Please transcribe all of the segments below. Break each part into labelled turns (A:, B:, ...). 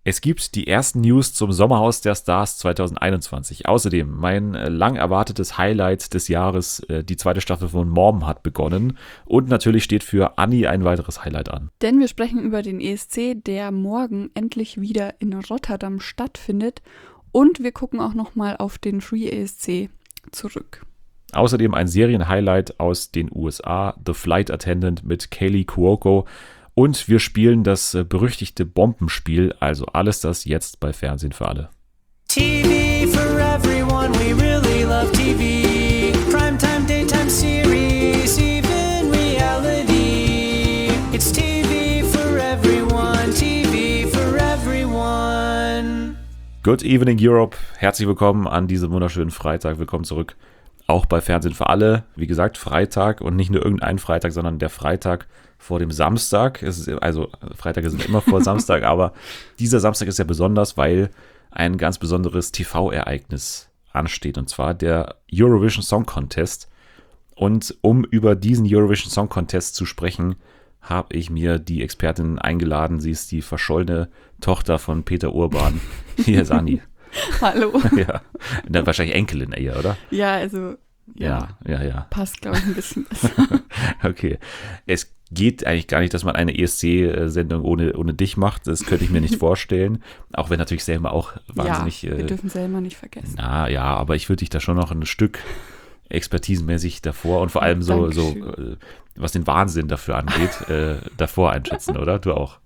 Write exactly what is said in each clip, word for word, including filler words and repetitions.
A: Es gibt die ersten News zum Sommerhaus der Stars zwanzig einundzwanzig. Außerdem mein lang erwartetes Highlight des Jahres, die zweite Staffel von Mom hat begonnen. Und natürlich steht für Anni ein weiteres Highlight an.
B: Denn wir sprechen über den E S C, der morgen endlich wieder in Rotterdam stattfindet. Und wir gucken auch nochmal auf den Free E S C zurück.
A: Außerdem ein Serienhighlight aus den U S A, The Flight Attendant mit Kaley Cuoco. Und wir spielen das berüchtigte Bombenspiel, also alles das jetzt bei Fernsehen für alle.
C: T V for everyone, we really love T V. Primetime, daytime series, even reality. It's T V for everyone, T V for everyone.
A: Good evening Europe, herzlich willkommen an diesem wunderschönen Freitag, willkommen zurück. Auch bei Fernsehen für alle, wie gesagt, Freitag und nicht nur irgendein Freitag, sondern der Freitag vor dem Samstag. Es ist, also Freitage sind immer vor Samstag, aber dieser Samstag ist ja besonders, weil ein ganz besonderes T V-Ereignis ansteht, und zwar der Eurovision Song Contest. Und um über diesen Eurovision Song Contest zu sprechen, habe ich mir die Expertin eingeladen. Sie ist die verschollene Tochter von Peter Urban. Hier ist Anni.
B: Hallo.
A: Ja, dann wahrscheinlich Enkelin eher, oder?
B: Ja, also
A: Ja, ja, ja.
B: passt, glaube ich, ein bisschen besser.
A: Okay. Es geht eigentlich gar nicht, dass man eine E S C-Sendung ohne, ohne dich macht. Das könnte ich mir nicht vorstellen. Auch wenn natürlich Selma auch wahnsinnig...
B: Ja, wir
A: äh,
B: dürfen Selma nicht vergessen.
A: Na ja, aber ich würde dich da schon noch ein Stück expertisenmäßig davor und vor allem so, so äh, was den Wahnsinn dafür angeht, äh, davor einschätzen, oder? Du auch?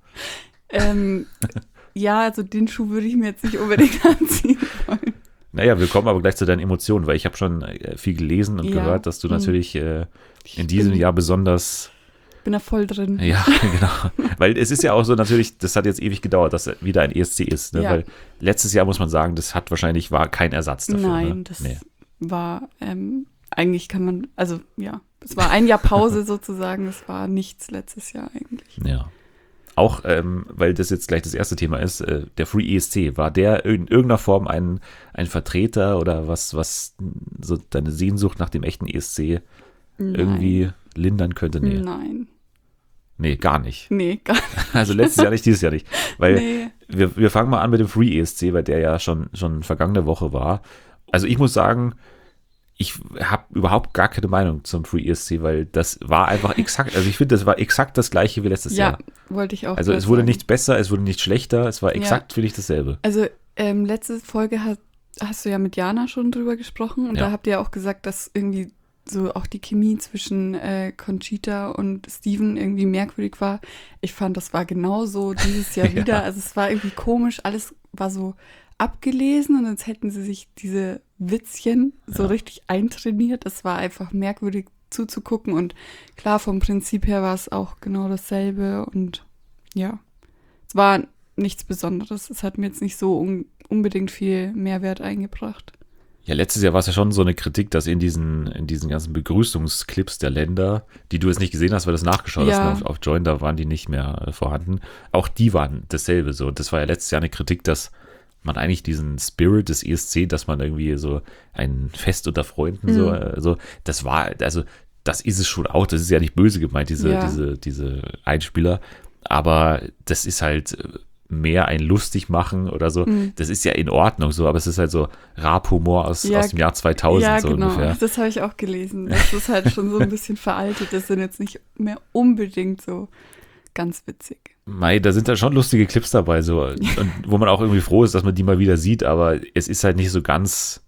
B: Ähm, ja, also den Schuh würde ich mir jetzt nicht unbedingt anziehen wollen.
A: Naja, wir kommen aber gleich zu deinen Emotionen, weil ich habe schon äh, viel gelesen und
B: Ja.
A: gehört, dass du natürlich äh, in
B: Ich
A: diesem
B: bin-
A: Jahr besonders...
B: Bin da voll drin.
A: Ja, genau. Weil es ist ja auch so natürlich, das hat jetzt ewig gedauert, dass wieder ein E S C ist. Ne?
B: Ja.
A: Weil letztes Jahr muss man sagen, das hat wahrscheinlich, war kein Ersatz dafür.
B: Nein,
A: ne?
B: das
A: Nee.
B: war, ähm, eigentlich kann man, also ja, es war ein Jahr Pause sozusagen, es war nichts letztes Jahr eigentlich.
A: Ja. Auch, ähm, weil das jetzt gleich das erste Thema ist, äh, der Free E S C, war der in irgendeiner Form ein, ein Vertreter oder was, was so deine Sehnsucht nach dem echten E S C irgendwie lindern könnte? Nee.
B: Nein.
A: Nee, gar nicht.
B: Nee, gar nicht.
A: Also letztes Jahr nicht, dieses Jahr nicht. Weil
B: Nee.
A: wir, wir fangen mal an mit dem Free E S C, weil der ja schon, schon vergangene Woche war. Also ich muss sagen, ich habe überhaupt gar keine Meinung zum Free E S C, weil das war einfach exakt, also ich finde, das war exakt das gleiche wie letztes
B: Ja,
A: Jahr.
B: wollte ich auch
A: Also
B: gerade
A: es wurde
B: sagen.
A: nicht besser, es wurde nicht schlechter, es war
B: Ja.
A: exakt, finde ich, dasselbe.
B: Also ähm, letzte Folge hast, hast du ja mit Jana schon drüber gesprochen und
A: Ja.
B: da habt ihr ja auch gesagt, dass irgendwie so auch die Chemie zwischen äh, Conchita und Steven irgendwie merkwürdig war. Ich fand, das war genauso dieses Jahr
A: Ja.
B: wieder. Also es war irgendwie komisch, alles war so abgelesen und als hätten sie sich diese Witzchen so
A: Ja.
B: richtig eintrainiert. Es war einfach merkwürdig zuzugucken und klar, vom Prinzip her war es auch genau dasselbe und ja, es war nichts Besonderes. Es hat mir jetzt nicht so un- unbedingt viel Mehrwert eingebracht.
A: Ja, letztes Jahr war es ja schon so eine Kritik, dass in diesen, in diesen ganzen Begrüßungsclips der Länder, die du jetzt nicht gesehen hast, weil du es nachgeschaut
B: Ja.
A: hast, auf, auf Join, da waren die nicht mehr äh, vorhanden. Auch die waren dasselbe so. Das war ja letztes Jahr eine Kritik, dass man eigentlich diesen Spirit des E S C, dass man irgendwie so ein Fest unter Freunden, so,
B: Mhm.
A: äh, so, das war, also das ist es schon auch, das ist ja nicht böse gemeint, diese,
B: Ja.
A: diese, diese Einspieler, aber das ist halt mehr ein lustig machen oder so,
B: Mhm.
A: das ist ja in Ordnung so, aber es ist halt so Rap-Humor aus,
B: Ja,
A: aus dem Jahr zweitausend
B: ja,
A: so
B: genau.
A: ungefähr.
B: Das habe ich auch gelesen. Das ist halt schon so ein bisschen veraltet. Das sind jetzt nicht mehr unbedingt so ganz witzig.
A: Mei, da sind da schon lustige Clips dabei, so, und wo man auch irgendwie froh ist, dass man die mal wieder sieht, aber es ist halt nicht so ganz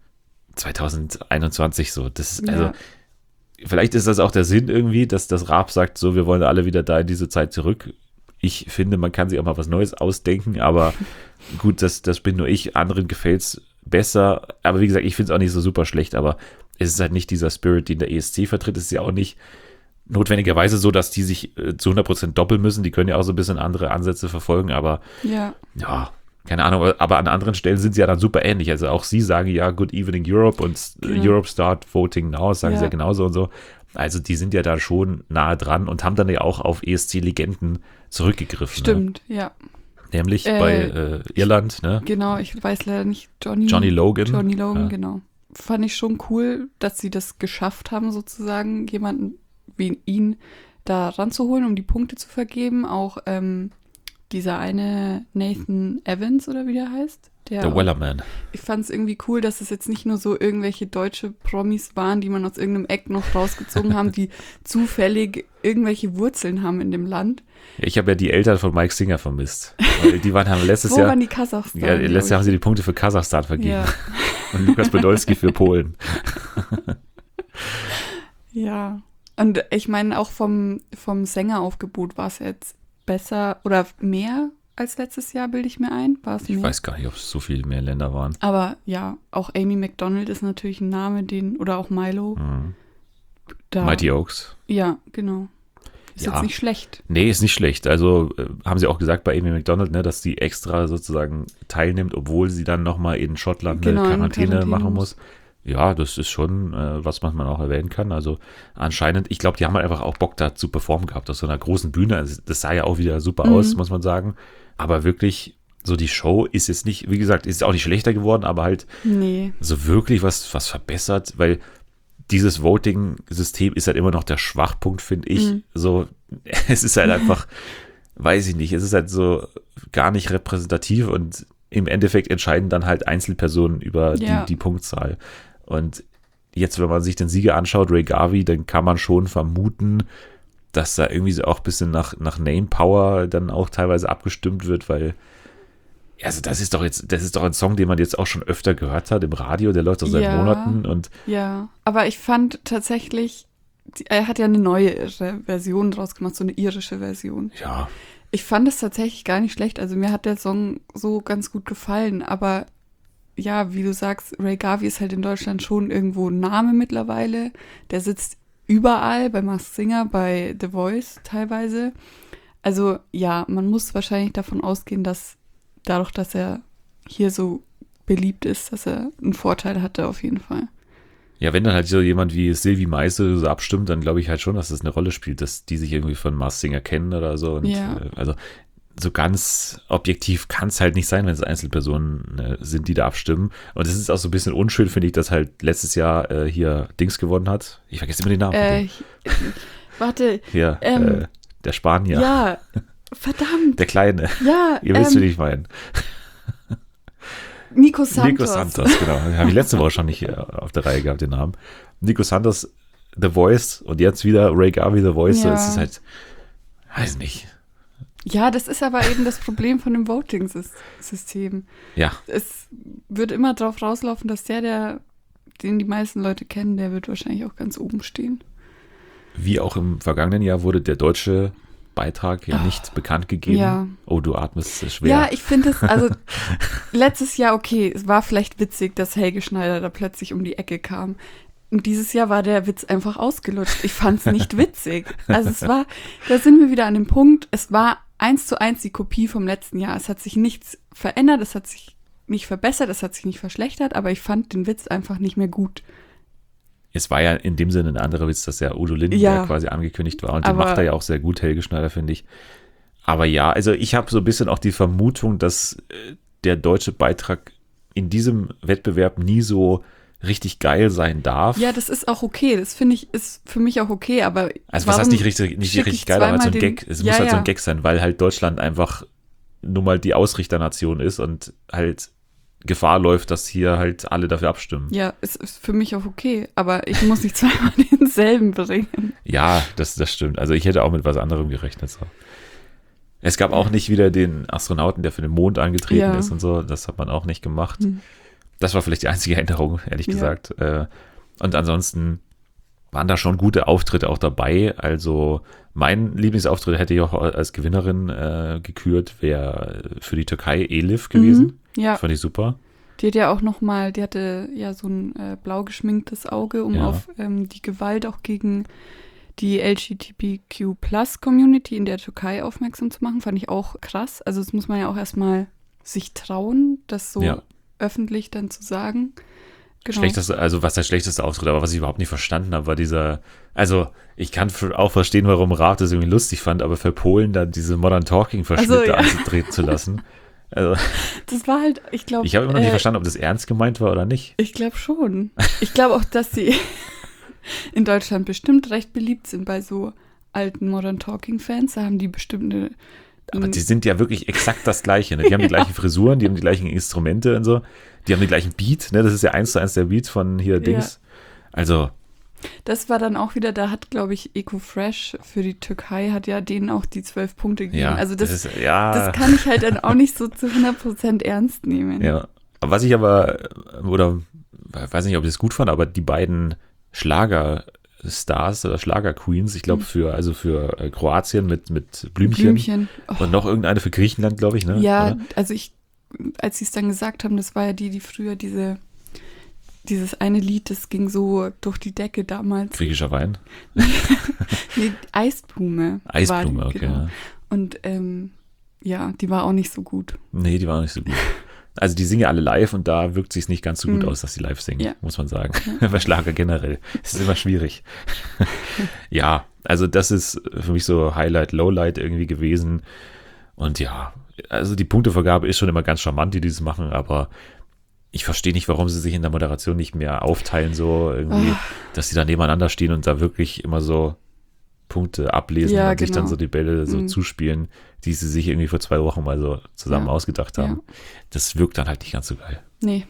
A: zwanzig einundzwanzig so. Das ist, also,
B: Ja.
A: vielleicht ist das auch der Sinn irgendwie, dass das Rap sagt, so, wir wollen alle wieder da in diese Zeit zurück. Ich finde, man kann sich auch mal was Neues ausdenken, aber gut, das, das bin nur ich. Anderen gefällt es besser. Aber wie gesagt, ich finde es auch nicht so super schlecht, aber es ist halt nicht dieser Spirit, den der E S C vertritt. Es ist ja auch nicht notwendigerweise so, dass die sich äh, zu hundert Prozent doppeln müssen. Die können ja auch so ein bisschen andere Ansätze verfolgen, aber
B: Ja.
A: ja, keine Ahnung, aber an anderen Stellen sind sie ja dann super ähnlich. Also auch sie sagen ja Good Evening Europe und
B: Genau.
A: Europe Start Voting Now, das sagen
B: Ja.
A: sie ja genauso und so. Also die sind ja da schon nahe dran und haben dann ja auch auf E S C-Legenden zurückgegriffen.
B: Stimmt, ja.
A: Ne? Nämlich
B: Äh,
A: bei äh, Irland, ne?
B: Genau, ich weiß leider nicht. Johnny,
A: Johnny Logan.
B: Johnny Logan,
A: Ja.
B: genau. Fand ich schon cool, dass sie das geschafft haben, sozusagen, jemanden wie ihn da ranzuholen, um die Punkte zu vergeben. Auch ähm, dieser eine Nathan Evans oder wie der heißt. Der,
A: Der Wellerman.
B: Ich fand es irgendwie cool, dass es jetzt nicht nur so irgendwelche deutsche Promis waren, die man aus irgendeinem Eck noch rausgezogen haben, die zufällig irgendwelche Wurzeln haben in dem Land.
A: Ich habe ja die Eltern von Mike Singer vermisst. Weil die waren, haben letztes
B: Wo
A: Jahr.
B: waren die Kasachstan?
A: Ja, letztes Jahr haben sie die Punkte für Kasachstan vergeben.
B: Ja.
A: Und Lukas Podolski für Polen.
B: Ja. Und ich meine, auch vom, vom Sängeraufgebot war es jetzt besser oder mehr als letztes Jahr, bilde ich mir ein. War es
A: Ich
B: mehr?
A: weiß gar nicht, ob es so viele mehr Länder waren.
B: Aber ja, auch Amy Macdonald ist natürlich ein Name, den, oder auch Milo.
A: Mhm.
B: Da,
A: Mighty Oaks.
B: Ja, genau. Ist
A: Ja.
B: jetzt nicht schlecht.
A: Nee, ist nicht schlecht. Also äh, haben sie auch gesagt bei Amy Macdonald, ne, dass sie extra sozusagen teilnimmt, obwohl sie dann nochmal in Schottland
B: Genau,
A: eine
B: in
A: Quarantäne
B: Quarantäne
A: machen
B: muss.
A: muss. Ja, das ist schon, äh, was man auch erwähnen kann. Also anscheinend, ich glaube, die haben halt einfach auch Bock da zu performen gehabt auf so einer großen Bühne. Also, das sah ja auch wieder super
B: Mhm.
A: aus, muss man sagen. Aber wirklich, so die Show ist jetzt nicht, wie gesagt, ist auch nicht schlechter geworden, aber halt
B: Nee.
A: so wirklich was, was verbessert, weil dieses Voting-System ist halt immer noch der Schwachpunkt, finde ich.
B: Mhm.
A: So, es ist halt einfach, weiß ich nicht, es ist halt so gar nicht repräsentativ und im Endeffekt entscheiden dann halt Einzelpersonen über
B: Ja.
A: die, die Punktzahl. Und jetzt, wenn man sich den Sieger anschaut, Ray Garvey, dann kann man schon vermuten, dass da irgendwie so auch ein bisschen nach, nach Name Power dann auch teilweise abgestimmt wird, weil also das ist doch jetzt, das ist doch ein Song, den man jetzt auch schon öfter gehört hat im Radio, der läuft doch seit
B: Ja.
A: Monaten und
B: Ja, aber ich fand tatsächlich, die, er hat ja eine neue Version draus gemacht, so eine irische Version.
A: ja,
B: Ich fand es tatsächlich gar nicht schlecht. Also mir hat der Song so ganz gut gefallen. Aber ja, wie du sagst, Ray Garvey ist halt in Deutschland schon irgendwo ein Name mittlerweile. Der sitzt überall, bei Masked Singer, bei The Voice teilweise. Also ja, man muss wahrscheinlich davon ausgehen, dass dadurch, dass er hier so beliebt ist, dass er einen Vorteil hatte auf jeden Fall.
A: ja, wenn dann halt so jemand wie Sylvie Meise so abstimmt, dann glaube ich halt schon, dass das eine Rolle spielt, dass die sich irgendwie von Masked Singer kennen oder so. Und,
B: Ja.
A: äh, also so ganz objektiv kann es halt nicht sein, wenn es Einzelpersonen äh, sind, die da abstimmen. Und es ist auch so ein bisschen unschön, finde ich, dass halt letztes Jahr äh, hier Dings gewonnen hat. Ich vergesse immer den Namen. von
B: Äh,
A: dem.
B: ich- warte,
A: Hier,
B: ähm,
A: äh, der Spanier.
B: ja, verdammt,
A: Der Kleine.
B: ja,
A: Ihr wisst,
B: ähm,
A: wie ich meine.
B: Nico Santos.
A: Nico Santos, genau. Den habe ich letzte Woche schon nicht äh, auf der Reihe gehabt, den Namen. Nico Santos, The Voice und jetzt wieder Ray Garvey, The Voice.
B: Ja.
A: Das ist halt, weiß nicht.
B: Ja, das ist aber eben das Problem von dem Voting-System.
A: Ja,
B: Es wird immer darauf rauslaufen, dass der, der, den die meisten Leute kennen, der wird wahrscheinlich auch ganz oben stehen.
A: wie auch im vergangenen Jahr wurde der deutsche Beitrag ja nicht bekannt gegeben.
B: Ja.
A: Oh, du atmest sehr schwer.
B: Ja, ich finde es, also letztes Jahr, okay, es war vielleicht witzig, dass Helge Schneider da plötzlich um die Ecke kam. Und dieses Jahr war der Witz einfach ausgelutscht. Ich fand es nicht witzig. Also es war, da sind wir wieder an dem Punkt, es war eins zu eins die Kopie vom letzten Jahr. Es hat sich nichts verändert, es hat sich nicht verbessert, es hat sich nicht verschlechtert, aber ich fand den Witz einfach nicht mehr gut.
A: Es war ja in dem Sinne ein anderer Witz, dass ja Udo Lindenberg
B: Ja.
A: quasi angekündigt war. Und den
B: Aber-
A: macht er ja auch sehr gut, Helge Schneider, finde ich. Aber ja, also ich habe so ein bisschen auch die Vermutung, dass äh, der deutsche Beitrag in diesem Wettbewerb nie so richtig geil sein darf.
B: Ja, das ist auch okay. Das finde ich, ist für mich auch okay, aber
A: Also was heißt
B: warum
A: nicht richtig, nicht
B: schicke
A: richtig
B: ich
A: geil, aber halt so ein
B: zweimal den-
A: Gag. Es
B: Ja,
A: muss halt so
B: ja.
A: ein Gag sein, weil halt Deutschland einfach nun mal die Ausrichternation ist und halt Gefahr läuft, dass hier halt alle dafür abstimmen.
B: Ja, es ist für mich auch okay, aber ich muss nicht zweimal denselben bringen.
A: Ja, das, das stimmt. Also ich hätte auch mit was anderem gerechnet. So. Es gab auch nicht wieder den Astronauten, der für den Mond angetreten
B: Ja.
A: ist und so. Das hat man auch nicht gemacht.
B: Hm.
A: Das war vielleicht die einzige Änderung, ehrlich
B: Ja.
A: gesagt. Äh, Und ansonsten waren da schon gute Auftritte auch dabei. Also mein Lieblingsauftritt hätte ich auch als Gewinnerin äh, gekürt, wäre für die Türkei Elif gewesen.
B: Mhm, ja,
A: Fand ich super.
B: die hat ja auch noch mal, die hatte ja so ein äh, blau geschminktes Auge, um
A: Ja.
B: auf ähm, die Gewalt auch gegen die L G B T Q Plus Community in der Türkei aufmerksam zu machen. Fand ich auch krass. Also das muss man ja auch erstmal sich trauen, das so
A: Ja.
B: öffentlich dann zu sagen. Genau.
A: Schlechteste, also was der schlechteste Auftritt, aber was ich überhaupt nicht verstanden habe, war dieser, also ich kann für, auch verstehen, warum Raab das irgendwie lustig fand, aber für Polen dann diese Modern Talking Verschnitte
B: Also, ja.
A: anzutreten zu lassen. Also
B: Das war halt, ich glaube.
A: ich habe immer noch nicht
B: äh,
A: verstanden, ob das ernst gemeint war oder nicht.
B: Ich glaube schon. Ich glaube auch, dass sie in Deutschland bestimmt recht beliebt sind bei so alten Modern Talking Fans. Da haben die bestimmt eine
A: Aber die sind ja wirklich exakt das Gleiche. Ne? Die haben die gleichen Frisuren, die haben die gleichen Instrumente und so. Die haben den gleichen Beat. Ne? Das ist ja eins zu eins der Beat von hier Dings. Also.
B: Das war dann auch wieder, da hat, glaube ich, EcoFresh für die Türkei hat ja denen auch die zwölf Punkte gegeben.
A: Ja,
B: also das,
A: das, ist, ja.
B: das kann ich halt dann auch nicht so zu hundert Prozent ernst nehmen.
A: Ja, was ich aber, oder weiß nicht, ob ich das gut fand, aber die beiden Schlagerstars oder Schlagerqueens, ich glaube für, also für Kroatien mit, mit Blümchen,
B: Blümchen. Oh.
A: Und noch irgendeine für Griechenland, glaube ich, ne?
B: Ja,
A: oder?
B: also ich, als sie es dann gesagt haben, das war ja die, die früher diese Dieses eine Lied, das ging so durch die Decke damals.
A: Griechischer Wein?
B: Nee, Eisblume.
A: Eisblume,
B: war die,
A: okay.
B: Genau.
A: Ja.
B: Und ähm, ja, die war auch nicht so gut.
A: Nee, die war auch nicht so gut. Also die singen ja alle live und da wirkt es sich nicht ganz so gut
B: Mhm.
A: aus, dass die live singen,
B: Ja.
A: muss man sagen. Bei Schlager generell. Es ist immer schwierig. Ja, also das ist für mich so Highlight, Lowlight irgendwie gewesen. Und ja, also die Punktevergabe ist schon immer ganz charmant, die dieses machen, aber ich verstehe nicht, warum sie sich in der Moderation nicht mehr aufteilen, so irgendwie,
B: Oh.
A: dass sie da nebeneinander stehen und da wirklich immer so Punkte ablesen
B: Ja,
A: und sich dann
B: genau.
A: so die Bälle so
B: Mhm.
A: zuspielen, die sie sich irgendwie vor zwei Wochen mal so zusammen
B: Ja.
A: ausgedacht haben. Das wirkt dann halt nicht ganz so geil.
B: Nee.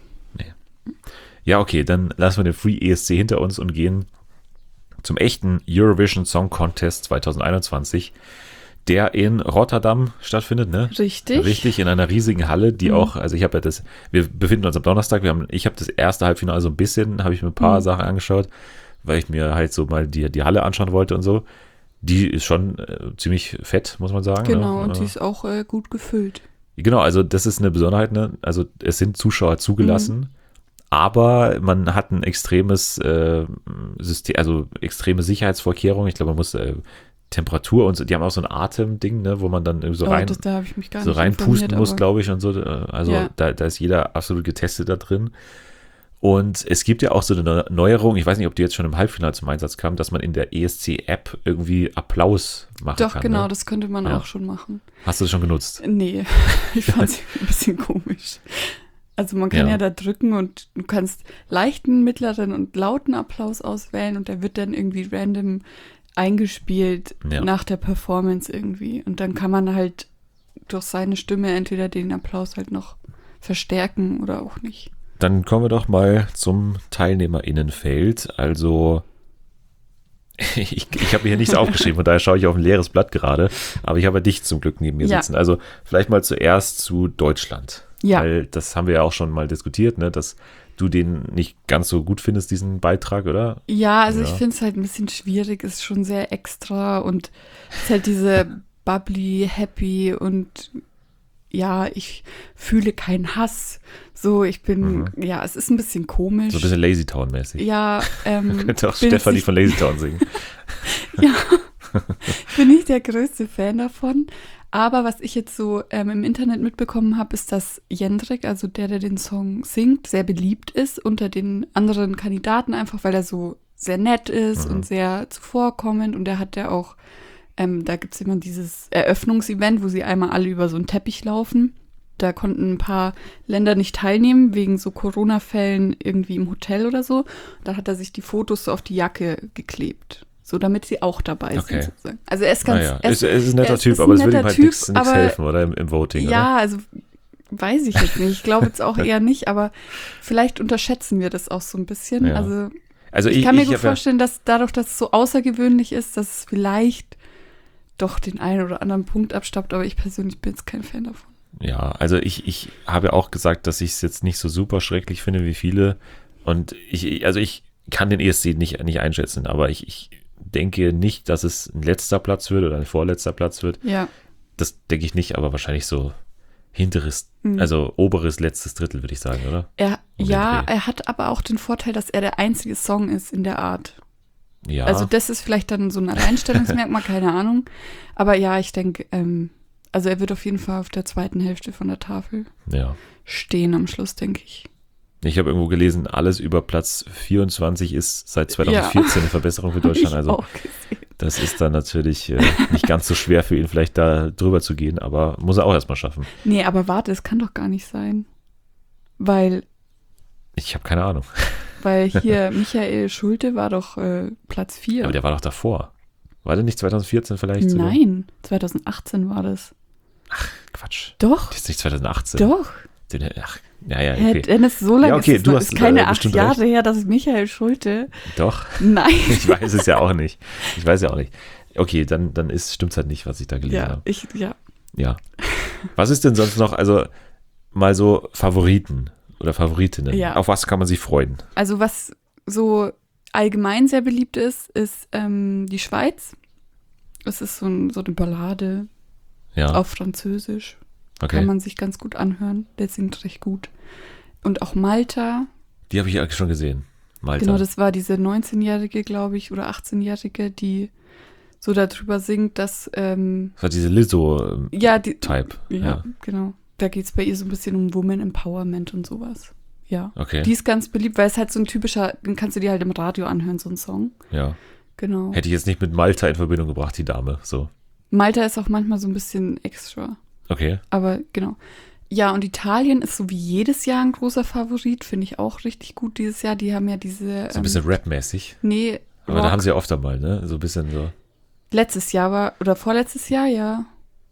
A: Ja, okay, dann lassen wir den Free E S C hinter uns und gehen zum echten Eurovision Song Contest zwanzig einundzwanzig, der in Rotterdam stattfindet, ne?
B: Richtig.
A: Richtig, in einer riesigen Halle, die
B: Mhm.
A: auch, also ich habe ja das, wir befinden uns am Donnerstag, wir haben, ich habe das erste Halbfinale so ein bisschen, habe ich mir ein paar
B: Mhm.
A: Sachen angeschaut, weil ich mir halt so mal die, die Halle anschauen wollte und so. Die ist schon äh, ziemlich fett, muss man sagen.
B: Genau,
A: ne?
B: und die ist auch äh, gut gefüllt.
A: Genau, also das ist eine Besonderheit, ne? Also es sind Zuschauer zugelassen,
B: Mhm.
A: aber man hat ein extremes äh, System, also extreme Sicherheitsvorkehrungen. Ich glaube, man muss äh, Temperatur und so, die haben auch so ein Atemding, ne, wo man dann irgendwie so
B: Oh,
A: rein,
B: das, da habe ich mich gar
A: so
B: nicht
A: reinpusten
B: informiert,
A: muss,
B: aber-
A: glaube ich, und so. äh, Also
B: Ja.
A: da, da ist jeder absolut getestet da drin. Und es gibt ja auch so eine Neuerung, ich weiß nicht, ob die jetzt schon im Halbfinale zum Einsatz kam, dass man in der E S C-App irgendwie Applaus machen
B: Doch,
A: kann.
B: genau,
A: Ne?
B: das könnte man
A: Ja.
B: auch schon machen.
A: Hast du das schon genutzt?
B: Nee, ich fand es ein bisschen komisch. Also man kann
A: Ja.
B: ja. da drücken und du kannst leichten, mittleren und lauten Applaus auswählen und der wird dann irgendwie random eingespielt
A: Ja.
B: nach der Performance irgendwie. Und dann kann man halt durch seine Stimme entweder den Applaus halt noch verstärken oder auch nicht.
A: Dann kommen wir doch mal zum TeilnehmerInnenfeld. Also, ich, ich habe mir hier nichts aufgeschrieben, von daher schaue ich auf ein leeres Blatt gerade. Aber ich habe ja dich zum Glück neben mir
B: Ja.
A: sitzen. Also, vielleicht mal zuerst zu Deutschland.
B: Ja.
A: Weil das haben wir ja auch schon mal diskutiert, ne, dass du den nicht ganz so gut findest, diesen Beitrag, oder?
B: Ja, also
A: Ja.
B: ich finde es halt ein bisschen schwierig, ist schon sehr extra und es ist halt diese bubbly, happy und ja, ich fühle keinen Hass. So, ich bin, ja, es ist ein bisschen komisch.
A: So ein bisschen Lazy Town-mäßig.
B: Ja, ähm,
A: Könnte auch
B: bin jetzt
A: Stefanie
B: nicht-
A: von Lazy Town singen.
B: Ja, ich bin nicht der größte Fan davon. Aber was ich jetzt so ähm, im Internet mitbekommen habe, ist, dass Jendrik, also der, der den Song singt, sehr beliebt ist unter den anderen Kandidaten, einfach weil er so sehr nett ist
A: Mhm.
B: und sehr zuvorkommend. Und er hat ja auch, ähm, da gibt es immer dieses Eröffnungsevent, wo sie einmal alle über so einen Teppich laufen. Da konnten ein paar Länder nicht teilnehmen, wegen so Corona-Fällen irgendwie im Hotel oder so. Da hat er sich die Fotos so auf die Jacke geklebt. So, damit sie auch dabei
A: Okay.
B: sind, sozusagen. Also er ist ganz...
A: Naja,
B: er
A: es, es ist ein netter
B: er ist-
A: Typ,
B: ist
A: aber
B: ein
A: es will ihm
B: netter
A: halt
B: Typ,
A: nichts nichts
B: aber-
A: helfen, oder? Im, im Voting,
B: Ja,
A: oder?
B: also weiß ich jetzt nicht. Ich glaube jetzt auch eher nicht, aber vielleicht unterschätzen wir das auch so ein bisschen.
A: Ja.
B: Also
A: Also
B: ich, kann mir gut
A: hab ja-
B: vorstellen, dass dadurch, dass es so außergewöhnlich ist, dass es vielleicht doch den einen oder anderen Punkt abstaubt, aber ich persönlich bin jetzt kein Fan davon.
A: Ja, also ich, ich habe auch gesagt, dass ich es jetzt nicht so super schrecklich finde wie viele. Und ich, also ich kann den E S C nicht, nicht einschätzen, aber ich, ich denke nicht, dass es ein letzter Platz wird oder ein vorletzter Platz wird.
B: Ja,
A: Das denke ich nicht, aber wahrscheinlich so hinteres,
B: Mhm.
A: also oberes letztes Drittel, würde ich sagen, oder?
B: er,
A: Um den
B: ja,
A: Dreh.
B: er hat aber auch den Vorteil, dass er der einzige Song ist in der Art.
A: Ja,
B: Also das ist vielleicht dann so ein Alleinstellungsmerkmal, keine Ahnung. Aber ja, ich denke, ähm, also er wird auf jeden Fall auf der zweiten Hälfte von der Tafel
A: ja.
B: stehen am Schluss, denke ich.
A: Ich habe irgendwo gelesen, alles über Platz vierundzwanzig ist seit zweitausendvierzehn eine Verbesserung für Deutschland.
B: Hab ich
A: Also
B: auch gesehen.
A: das ist dann natürlich äh, nicht ganz so schwer für ihn, vielleicht da drüber zu gehen, aber muss er auch erstmal schaffen.
B: Nee, aber warte, es kann doch gar nicht sein. Weil,
A: Ich habe keine Ahnung.
B: weil hier Michael Schulte war doch äh, Platz vier.
A: Aber der war doch davor. War der nicht zweitausendvierzehn vielleicht sogar?
B: Nein, zweitausendachtzehn war das.
A: Quatsch.
B: Doch,
A: Das ist nicht zwanzig achtzehn.
B: doch.
A: Den, ach, ja, ja,
B: Hä,
A: okay.
B: Dennis, so lange
A: Ja, okay,
B: ist es
A: du
B: noch-
A: hast,
B: ist keine
A: äh,
B: acht
A: bestimmt
B: Jahre
A: recht.
B: her, dass Michael Schulte.
A: Doch,
B: Nein.
A: ich weiß es ja auch nicht. Ich weiß ja auch nicht. Okay, dann, dann ist, stimmt's halt nicht, was ich da gelesen
B: Ja,
A: habe.
B: ich, ja.
A: Ja. Was ist denn sonst noch, also mal so Favoriten oder Favoritinnen?
B: Ja.
A: Auf was kann man sich freuen?
B: Also was so allgemein sehr beliebt ist, ist ähm, die Schweiz. Es ist so, ein, so eine Ballade
A: Ja,
B: auf Französisch.
A: okay.
B: Kann man sich ganz gut anhören. Der singt recht gut. Und auch Malta.
A: Die habe ich ja schon gesehen. Malta.
B: Genau, das war diese neunzehnjährige, glaube ich, oder achtzehnjährige, die so darüber singt, dass ähm,
A: das war diese Lizzo-Type.
B: ja, die,
A: ja.
B: ja, genau. Da geht es bei ihr so ein bisschen um Woman Empowerment und sowas. Ja.
A: Okay.
B: Die ist ganz beliebt, weil es halt so ein typischer, den kannst du dir halt im Radio anhören, so ein Song.
A: Ja.
B: Genau.
A: Hätte ich jetzt nicht mit Malta in Verbindung gebracht, die Dame. So.
B: Malta ist auch manchmal so ein bisschen extra.
A: Okay.
B: Aber genau. Ja, und Italien ist so wie jedes Jahr ein großer Favorit, finde ich auch richtig gut dieses Jahr. Die haben ja diese.
A: So ein bisschen Rap-mäßig.
B: Nee,
A: Aber
B: Rock.
A: da haben sie ja oft einmal, ne? So ein bisschen so.
B: Letztes Jahr war, oder vorletztes Jahr, ja.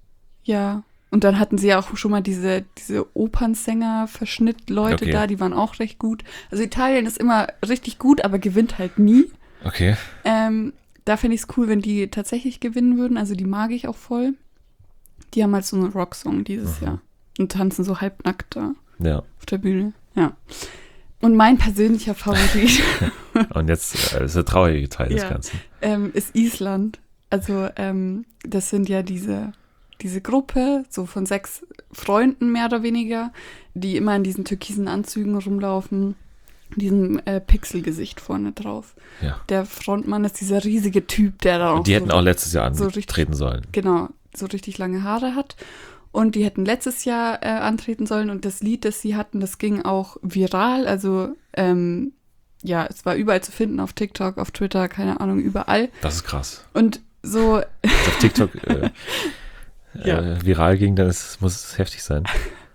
B: Ja. Und dann hatten sie ja auch schon mal diese, diese Opernsänger-Verschnitt-Leute
A: Okay.
B: da, die waren auch recht gut. Also Italien ist immer richtig gut, aber gewinnt halt nie.
A: Okay.
B: Ähm, da fände ich es cool, wenn die tatsächlich gewinnen würden. Also die mag ich auch voll. Die haben halt so einen Rocksong dieses
A: Mhm.
B: Jahr. Und tanzen so halbnackt da
A: Ja.
B: auf der Bühne. Ja. Und mein persönlicher Favorit
A: Und jetzt äh, ist der traurige Teil des
B: Ja.
A: Ganzen.
B: ähm, ist Island. Also ähm, das sind ja diese, diese Gruppe, so von sechs Freunden mehr oder weniger, die immer in diesen türkisen Anzügen rumlaufen, diesem äh, Pixelgesicht vorne drauf.
A: Ja.
B: Der Frontmann ist dieser riesige Typ, der da auch
A: Und die
B: so,
A: hätten auch letztes Jahr
B: so richtig-
A: antreten sollen.
B: genau, so richtig lange Haare hat. Und die hätten letztes Jahr äh, antreten sollen und das Lied, das sie hatten, das ging auch viral. Also ähm, ja, es war überall zu finden, auf TikTok, auf Twitter, keine Ahnung, überall.
A: Das ist krass.
B: Und so,
A: Wenn es auf TikTok äh,
B: Ja.
A: äh, viral ging, dann ist, muss es heftig sein.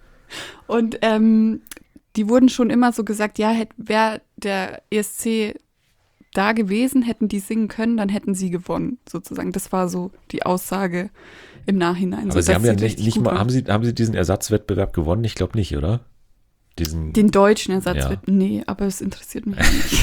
B: und ähm, die wurden schon immer so gesagt, ja, wäre der E S C da gewesen, hätten die singen können, dann hätten sie gewonnen, sozusagen. Das war so die Aussage im Nachhinein.
A: Aber
B: so,
A: sie
B: dass
A: haben ja nicht,
B: richtig
A: nicht
B: gut
A: mal,
B: waren.
A: haben sie, haben sie diesen Ersatzwettbewerb gewonnen? Ich glaube nicht, oder? Diesen.
B: Den deutschen Ersatz
A: Ja.
B: wird, nee, aber es interessiert mich nicht.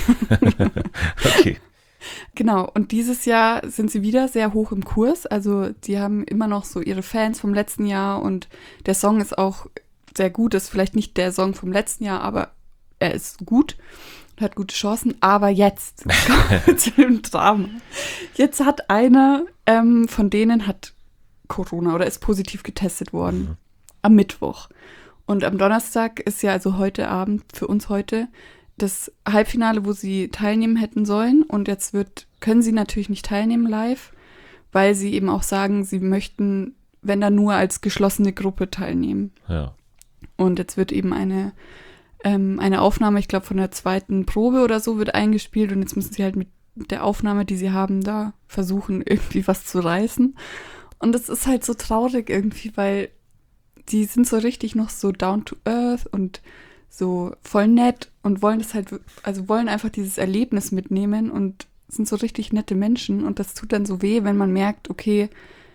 A: Okay.
B: Genau, und dieses Jahr sind sie wieder sehr hoch im Kurs. Also die haben immer noch so ihre Fans vom letzten Jahr und der Song ist auch sehr gut. Ist vielleicht nicht der Song vom letzten Jahr, aber er ist gut, hat gute Chancen. Aber jetzt kommen wir zu dem Drama. Jetzt hat einer ähm, von denen hat Corona oder ist positiv getestet worden
A: Mhm.
B: am Mittwoch. Und am Donnerstag ist ja also heute Abend, für uns heute, das Halbfinale, wo sie teilnehmen hätten sollen. Und jetzt wird, können sie natürlich nicht teilnehmen live, weil sie eben auch sagen, sie möchten, wenn dann nur als geschlossene Gruppe teilnehmen.
A: Ja.
B: Und jetzt wird eben eine, ähm, eine Aufnahme, ich glaube von der zweiten Probe oder so, wird eingespielt. Und jetzt müssen sie halt mit der Aufnahme, die sie haben, da versuchen, irgendwie was zu reißen. Und es ist halt so traurig irgendwie, weil die sind so richtig noch so down to earth und so voll nett und wollen das halt, also wollen einfach dieses Erlebnis mitnehmen und sind so richtig nette Menschen und das tut dann so weh, wenn man merkt, okay,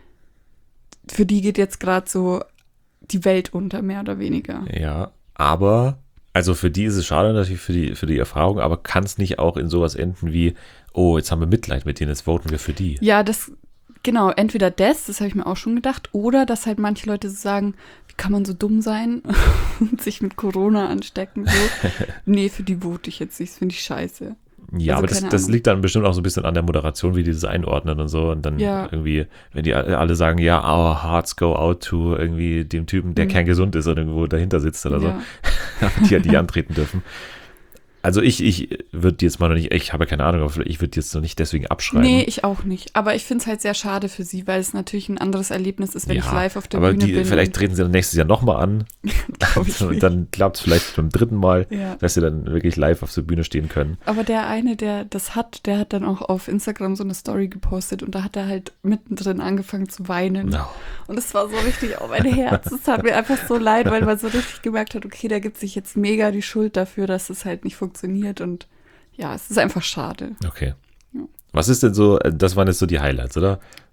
B: für die geht jetzt gerade so die Welt unter, mehr oder weniger.
A: Ja, aber, also für die ist es schade natürlich für die, für die Erfahrung, aber kann es nicht auch in sowas enden wie, oh, jetzt haben wir Mitleid mit denen, jetzt voten wir für die.
B: Ja, das, genau, entweder das, das habe ich mir auch schon gedacht, oder dass halt manche Leute so sagen, wie kann man so dumm sein und sich mit Corona anstecken, so. Nee, für die vote ich jetzt nicht, das finde ich scheiße.
A: Ja,
B: Also
A: aber das,
B: keine
A: das
B: Ahnung.
A: liegt dann bestimmt auch so ein bisschen an der Moderation, wie die das einordnen und so. Und dann
B: Ja.
A: irgendwie, wenn die alle alle sagen, ja, our hearts go out to irgendwie dem Typen, der
B: Mhm.
A: kerngesund ist und irgendwo dahinter sitzt oder
B: Ja.
A: so, die, die antreten dürfen. Also ich, ich würde die jetzt mal noch nicht, ich habe keine Ahnung, aber ich würde jetzt noch nicht deswegen abschreiben.
B: Nee, ich auch nicht. Aber ich finde es halt sehr schade für sie, weil es natürlich ein anderes Erlebnis ist, wenn
A: ja,
B: ich live auf der
A: aber
B: Bühne
A: die,
B: bin.
A: vielleicht treten sie dann nächstes Jahr nochmal an
B: Glaub ich
A: und
B: nicht.
A: dann klappt es vielleicht beim dritten Mal,
B: Ja.
A: dass sie dann wirklich live auf der Bühne stehen können.
B: Aber der eine, der das hat, der hat dann auch auf Instagram so eine Story gepostet und da hat er halt mittendrin angefangen zu weinen.
A: No.
B: Und es war so richtig auf mein Herz. Es tat mir einfach so leid, weil man so richtig gemerkt hat, okay, der gibt sich jetzt mega die Schuld dafür, dass es halt nicht funktioniert. Und ja, es ist einfach schade.
A: Okay.
B: Ja.
A: Was ist denn so, das waren jetzt so die Highlights, oder?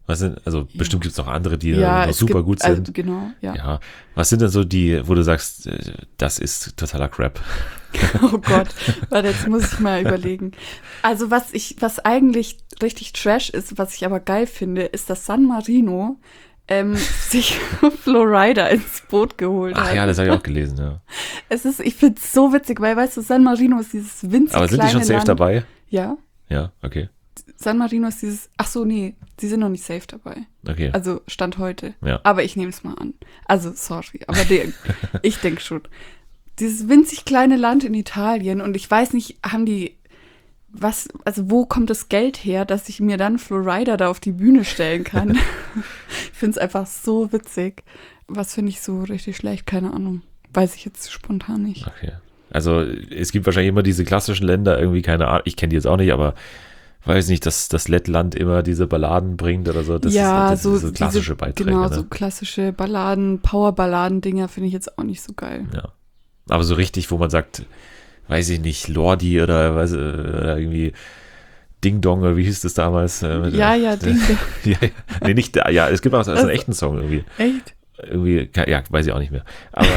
A: Was sind, also
B: Ja.
A: bestimmt gibt es noch andere, die
B: Ja,
A: noch
B: es
A: super
B: gibt,
A: gut sind.
B: Also, genau, ja.
A: Ja. Was sind denn so die, wo du sagst, äh, das ist totaler Crap?
B: Oh Gott, warte, jetzt muss ich mal überlegen. Also was ich, was eigentlich richtig Trash ist, was ich aber geil finde, ist, dass San Marino ähm, sich Florida ins Boot geholt
A: Ach
B: hat.
A: ja, das habe ich auch gelesen, ja.
B: Es ist, ich finde es so witzig, weil, weißt du, San Marino ist dieses winzig
A: Aber sind die
B: kleine
A: schon safe
B: Land.
A: dabei?
B: Ja,
A: Ja, okay.
B: San Marino ist dieses, ach so, nee, die sind noch nicht safe dabei.
A: Okay.
B: Also Stand heute.
A: Ja.
B: Aber ich nehme es mal an. Also, sorry, aber der, ich denke schon. Dieses winzig kleine Land in Italien und ich weiß nicht, haben die, was, also wo kommt das Geld her, dass ich mir dann Florida da auf die Bühne stellen kann? Ich finde es einfach so witzig. Was finde ich so richtig schlecht? Keine Ahnung. Weiß ich jetzt spontan nicht.
A: Okay. Also es gibt wahrscheinlich immer diese klassischen Länder, irgendwie, keine Ahnung, ich kenne die jetzt auch nicht, aber weiß nicht, dass das Lettland immer diese Balladen bringt oder so. Das
B: ja,
A: ist, das
B: so,
A: ist so klassische
B: diese,
A: Beiträge.
B: Genau,
A: ne?
B: so klassische Balladen, Powerballaden-Dinger finde ich jetzt auch nicht so geil.
A: Ja. Aber so richtig, wo man sagt, weiß ich nicht, Lordi oder, weiß, oder irgendwie Ding Dong oder wie hieß das damals? Äh,
B: Ja, ja, Ding Dong.
A: ja, ja. Nee, nicht, ja, es gibt auch so einen echten Song irgendwie.
B: Echt?
A: Irgendwie, ja, weiß ich auch nicht mehr. Aber,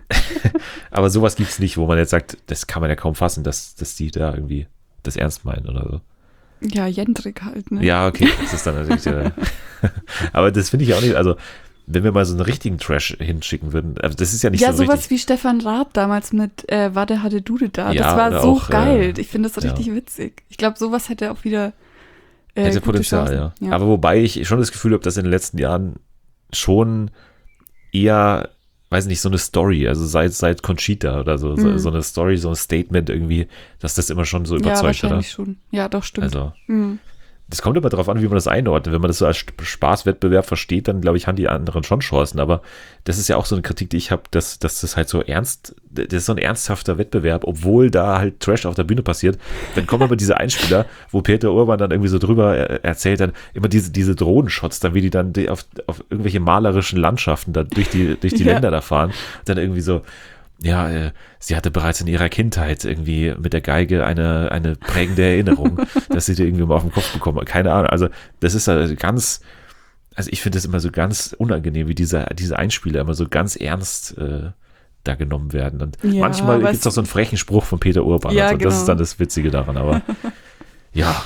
A: aber sowas gibt es nicht, wo man jetzt sagt, das kann man ja kaum fassen, dass, dass die da irgendwie das ernst meinen oder so.
B: Ja, Jendrik halt, ne?
A: Ja, okay, das ist dann natürlich. äh, aber das finde ich auch nicht, also wenn wir mal so einen richtigen Trash hinschicken würden, also das ist ja nicht
B: Ja,
A: so
B: sowas
A: richtig.
B: wie Stefan Raab damals mit äh, Warte, hatte Dude da.
A: Ja,
B: das war
A: oder
B: so
A: auch,
B: geil.
A: äh,
B: Ich finde das richtig
A: ja.
B: witzig. Ich glaube, sowas hätte auch wieder äh,
A: Hätte
B: gute
A: Potenzial, ja.
B: Chancen.
A: Aber wobei ich schon das Gefühl habe, dass in den letzten Jahren schon eher, weiß nicht, so eine Story, also seit, seit Conchita oder so, so,
B: Mhm.
A: so eine Story, so ein Statement irgendwie, dass das immer schon so
B: Ja,
A: überzeugt, oder?
B: wahrscheinlich schon. Ja, doch, stimmt.
A: Also,
B: Mhm.
A: das kommt aber darauf an, wie man das einordnet. Wenn man das so als Spaßwettbewerb versteht, dann glaube ich, haben die anderen schon Chancen. Aber das ist ja auch so eine Kritik, die ich habe, dass, dass das halt so ernst, das ist so ein ernsthafter Wettbewerb, obwohl da halt Trash auf der Bühne passiert. Dann kommen aber diese Einspieler, wo Peter Urban dann irgendwie so drüber er- erzählt, dann immer diese, diese Drohnenshots, dann wie die dann die auf, auf irgendwelche malerischen Landschaften da durch die, durch die
B: Ja.
A: Länder da fahren. Dann irgendwie so, ja, äh, sie hatte bereits in ihrer Kindheit irgendwie mit der Geige eine, eine prägende Erinnerung, dass sie die irgendwie mal auf den Kopf bekommen hat. Keine Ahnung. Also, das ist also ganz, also ich finde das immer so ganz unangenehm, wie diese, diese Einspieler immer so ganz ernst äh, da genommen werden. Und
B: Ja,
A: manchmal
B: weißt
A: gibt es auch so einen frechen Spruch von Peter Urban.
B: Ja,
A: also, das
B: genau.
A: ist dann das Witzige daran. Aber ja,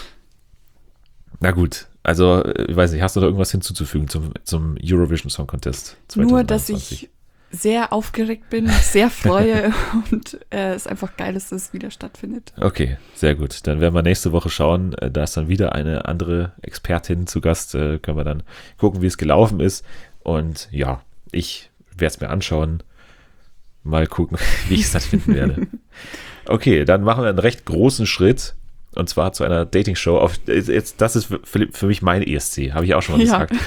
A: na gut. Also, äh, ich weiß nicht, hast du da irgendwas hinzuzufügen zum, zum Eurovision Song Contest
B: Nur, dass
A: zweitausendeinundzwanzig?
B: ich sehr aufgeregt bin, mich sehr freue und äh, es einfach geil ist, dass es wieder stattfindet.
A: Okay, sehr gut. Dann werden wir nächste Woche schauen. äh, Da ist dann wieder eine andere Expertin zu Gast. Äh, Können wir dann gucken, wie es gelaufen ist. Und ja, ich werde es mir anschauen. Mal gucken, wie ich es dann finden werde. Okay, dann machen wir einen recht großen Schritt. Und zwar zu einer Dating-Show. Auf, jetzt, das ist für, für mich mein E S C, habe ich auch schon mal
B: Ja.
A: gesagt.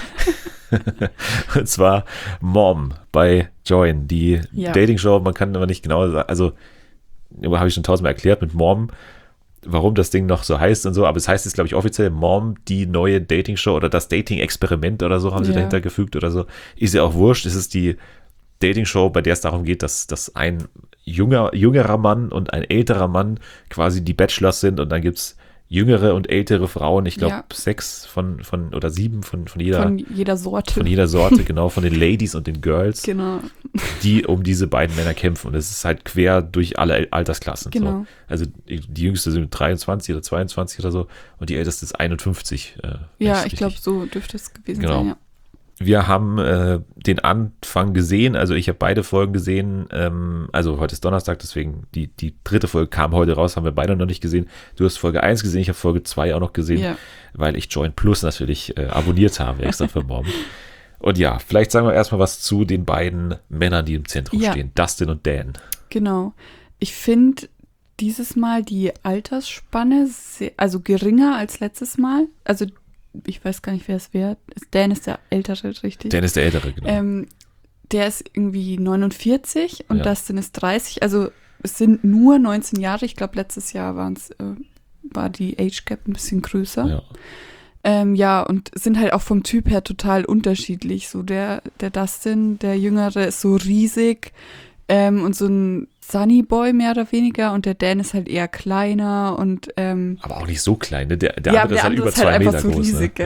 A: Und zwar Mom bei Join, die
B: Ja.
A: Dating-Show, man kann aber nicht genau sagen, also habe ich schon tausendmal erklärt mit Mom, warum das Ding noch so heißt und so, aber es heißt jetzt, glaube ich, offiziell Mom, die neue Dating-Show oder das Dating-Experiment oder so haben sie
B: Ja.
A: dahinter gefügt oder so. Ist ja auch wurscht, es ist die Dating-Show, bei der es darum geht, dass, dass ein junger, jüngerer Mann und ein älterer Mann quasi die Bachelors sind und dann gibt es jüngere und ältere Frauen, ich glaube
B: Ja.
A: sechs von, von oder sieben von, von jeder
B: Von jeder Sorte.
A: von jeder Sorte, genau, von den Ladies und den Girls,
B: Genau.
A: die um diese beiden Männer kämpfen. Und es ist halt quer durch alle Altersklassen.
B: Genau.
A: So. Also die, die jüngste sind dreiundzwanzig oder zweiundzwanzig oder so und die älteste ist einundfünfzig. Äh, wenn
B: Ja,
A: ich's
B: ich glaube,
A: richtig-
B: so dürfte es gewesen
A: Genau.
B: sein, ja.
A: Wir haben äh, den Anfang gesehen, also ich habe beide Folgen gesehen, ähm, also heute ist Donnerstag, deswegen die, die dritte Folge kam heute raus, haben wir beide noch nicht gesehen. Du hast Folge eins gesehen, ich habe Folge zwei auch noch gesehen,
B: Ja.
A: weil ich Join Plus natürlich äh, abonniert habe, extra für morgen. Und ja, vielleicht sagen wir erstmal was zu den beiden Männern, die im Zentrum
B: Ja.
A: stehen, Dustin und Dan.
B: Genau. Ich finde dieses Mal die Altersspanne sehr, also geringer als letztes Mal. Also ich weiß gar nicht, wer es wäre. Dan ist der Ältere, richtig?
A: Dan ist der Ältere, genau.
B: Ähm, der ist irgendwie neunundvierzig und
A: Ja.
B: Dustin ist dreißig. Also es sind nur neunzehn Jahre. Ich glaube, letztes Jahr waren's, äh, war die Age Gap ein bisschen größer.
A: ja.
B: Ähm, ja, und sind halt auch vom Typ her total unterschiedlich. So der, der Dustin, der Jüngere, ist so riesig ähm, und so ein Sunny Boy mehr oder weniger. Und der Dan ist halt eher kleiner und ähm,
A: Aber auch nicht so klein, ne? Der, der
B: Ja,
A: andere
B: der
A: ist halt
B: andere
A: über
B: ist halt
A: zwei
B: einfach
A: Meter
B: so
A: groß.
B: riesig,
A: ne?
B: gell?
A: Ja.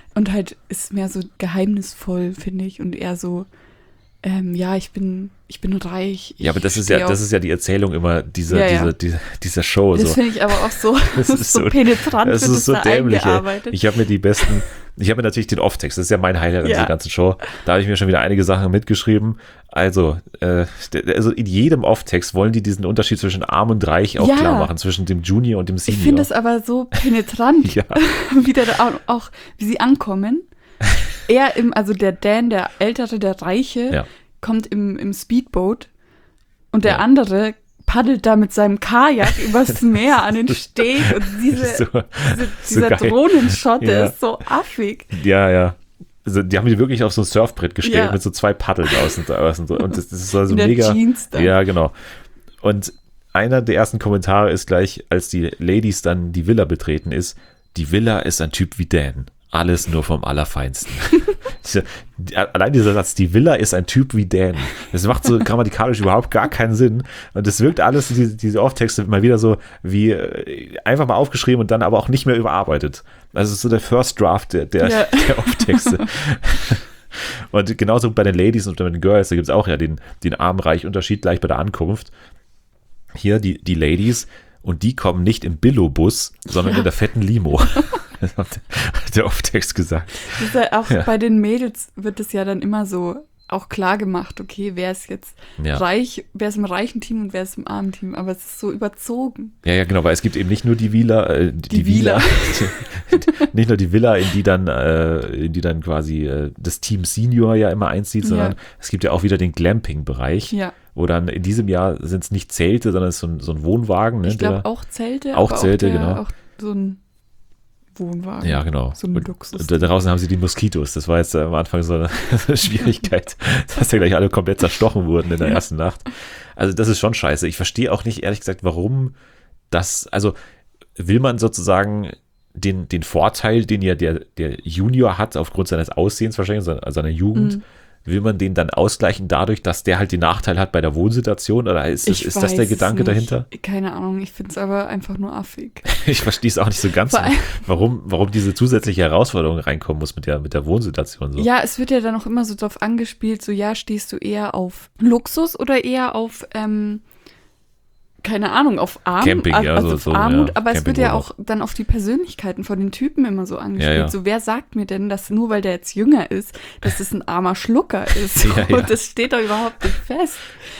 B: Und halt ist mehr so geheimnisvoll, finde ich. Und eher so, ähm, ja, ich bin, ich bin reich.
A: Ja, aber das ist
B: steh
A: ja,
B: auf-
A: das ist ja die Erzählung immer dieser,
B: Ja, ja.
A: dieser, dieser, dieser Show.
B: Das
A: So.
B: finde ich aber auch so,
A: Das
B: das
A: ist
B: ist so,
A: so-
B: penetrant,
A: Das
B: wird
A: ist so
B: da
A: dämlich, ey.
B: eingearbeitet.
A: Ich habe mir die besten, ich habe mir natürlich den Off-Text, das ist ja mein Highlight an
B: Ja.
A: dieser ganzen Show. Da habe ich mir schon wieder einige Sachen mitgeschrieben. Also, äh, der- also in jedem Off-Text wollen die diesen Unterschied zwischen arm und reich auch
B: Ja.
A: klar machen, zwischen dem Junior und dem
B: Ich
A: Senior.
B: finde es aber so penetrant,
A: Ja.
B: wie der da auch, auch, wie sie ankommen. Er im, also der Dan, der Ältere, der Reiche,
A: Ja.
B: kommt im, im Speedboat und der
A: Ja.
B: andere paddelt da mit seinem Kajak übers Meer an den Steg und diese,
A: So-
B: diese,
A: so
B: dieser
A: geil.
B: Drohnenshot, der
A: Ja.
B: ist so affig.
A: Ja, ja. Also die haben die wirklich auf so ein Surfbrett gestellt
B: Ja.
A: mit so zwei Paddeln außen. außen so. Und das, das soll so
B: In der
A: mega.
B: Jeans dann.
A: Ja, genau. Und einer der ersten Kommentare ist gleich, als die Ladies dann die Villa betreten, ist: Die Villa ist ein Typ wie Dan. Alles nur vom Allerfeinsten. Diese- die- Allein dieser Satz, die Villa ist ein Typ wie Dan. Das macht so grammatikalisch überhaupt gar keinen Sinn. Und das wirkt alles, diese, diese Off-Texte, mal wieder so wie äh, einfach mal aufgeschrieben und dann aber auch nicht mehr überarbeitet. Also es ist so der First Draft der, der,
B: Ja.
A: der Off-Texte. Und genauso bei den Ladies und bei den Girls, da gibt es auch ja den, den arm-reich-Unterschied gleich bei der Ankunft. Hier die, die Ladies, und die kommen nicht im Billo-Bus, sondern
B: Ja.
A: in der fetten Limo. Das hat der Off-Text gesagt.
B: Das ist ja auch
A: Ja.
B: bei den Mädels wird es ja dann immer so auch klar gemacht, okay, wer ist jetzt
A: Ja.
B: reich, wer ist im reichen Team und wer ist im armen Team, aber es ist so überzogen.
A: Ja, ja, genau, weil es gibt eben nicht nur die Villa, äh, die,
B: Die
A: Villa, nicht nur die Villa, in die dann, äh, in die dann quasi äh, das Team Senior ja immer einzieht, sondern
B: Ja.
A: es gibt ja auch wieder den Glamping-Bereich,
B: Ja,
A: wo dann in diesem Jahr sind es nicht Zelte, sondern es ist so ein, so ein Wohnwagen. Ne,
B: ich glaube
A: der-
B: auch Zelte.
A: auch
B: aber
A: Zelte,
B: der,
A: genau.
B: Auch so ein Wohnwagen.
A: Ja, genau.
B: So ein
A: und,
B: Luxus.
A: und da draußen haben sie die Moskitos. Das war jetzt am Anfang so eine Schwierigkeit, dass ja gleich alle komplett zerstochen wurden in der
B: Ja.
A: ersten Nacht. Also das ist schon scheiße. Ich verstehe auch nicht, ehrlich gesagt, warum das, also will man sozusagen den, den Vorteil, den ja der, der Junior hat, aufgrund seines Aussehens wahrscheinlich, seiner, seiner Jugend,
B: Mhm.
A: will man den dann ausgleichen dadurch, dass der halt den Nachteil hat bei der Wohnsituation? Oder ist, das,
B: Ich
A: ist das der
B: weiß es
A: Gedanke
B: nicht.
A: dahinter?
B: Keine Ahnung, ich finde es aber einfach nur affig.
A: Ich verstehe es auch nicht so ganz,
B: Vor allem-
A: warum, warum diese zusätzliche Herausforderung reinkommen muss mit der, mit der Wohnsituation. So.
B: Ja, es wird ja dann auch immer so drauf angespielt, so ja, stehst du eher auf Luxus oder eher auf, ähm, keine Ahnung, auf Arm,
A: Camping, ja,
B: also
A: so-
B: auf
A: so,
B: Armut,
A: ja,
B: aber es wird ja
A: Campingurlaub.
B: auch dann auf die Persönlichkeiten von den Typen immer so angespielt.
A: Ja, ja.
B: So, wer sagt mir denn, dass nur weil der jetzt jünger ist, dass das ein armer Schlucker ist?
A: Ja, ja.
B: Und das steht doch überhaupt nicht fest.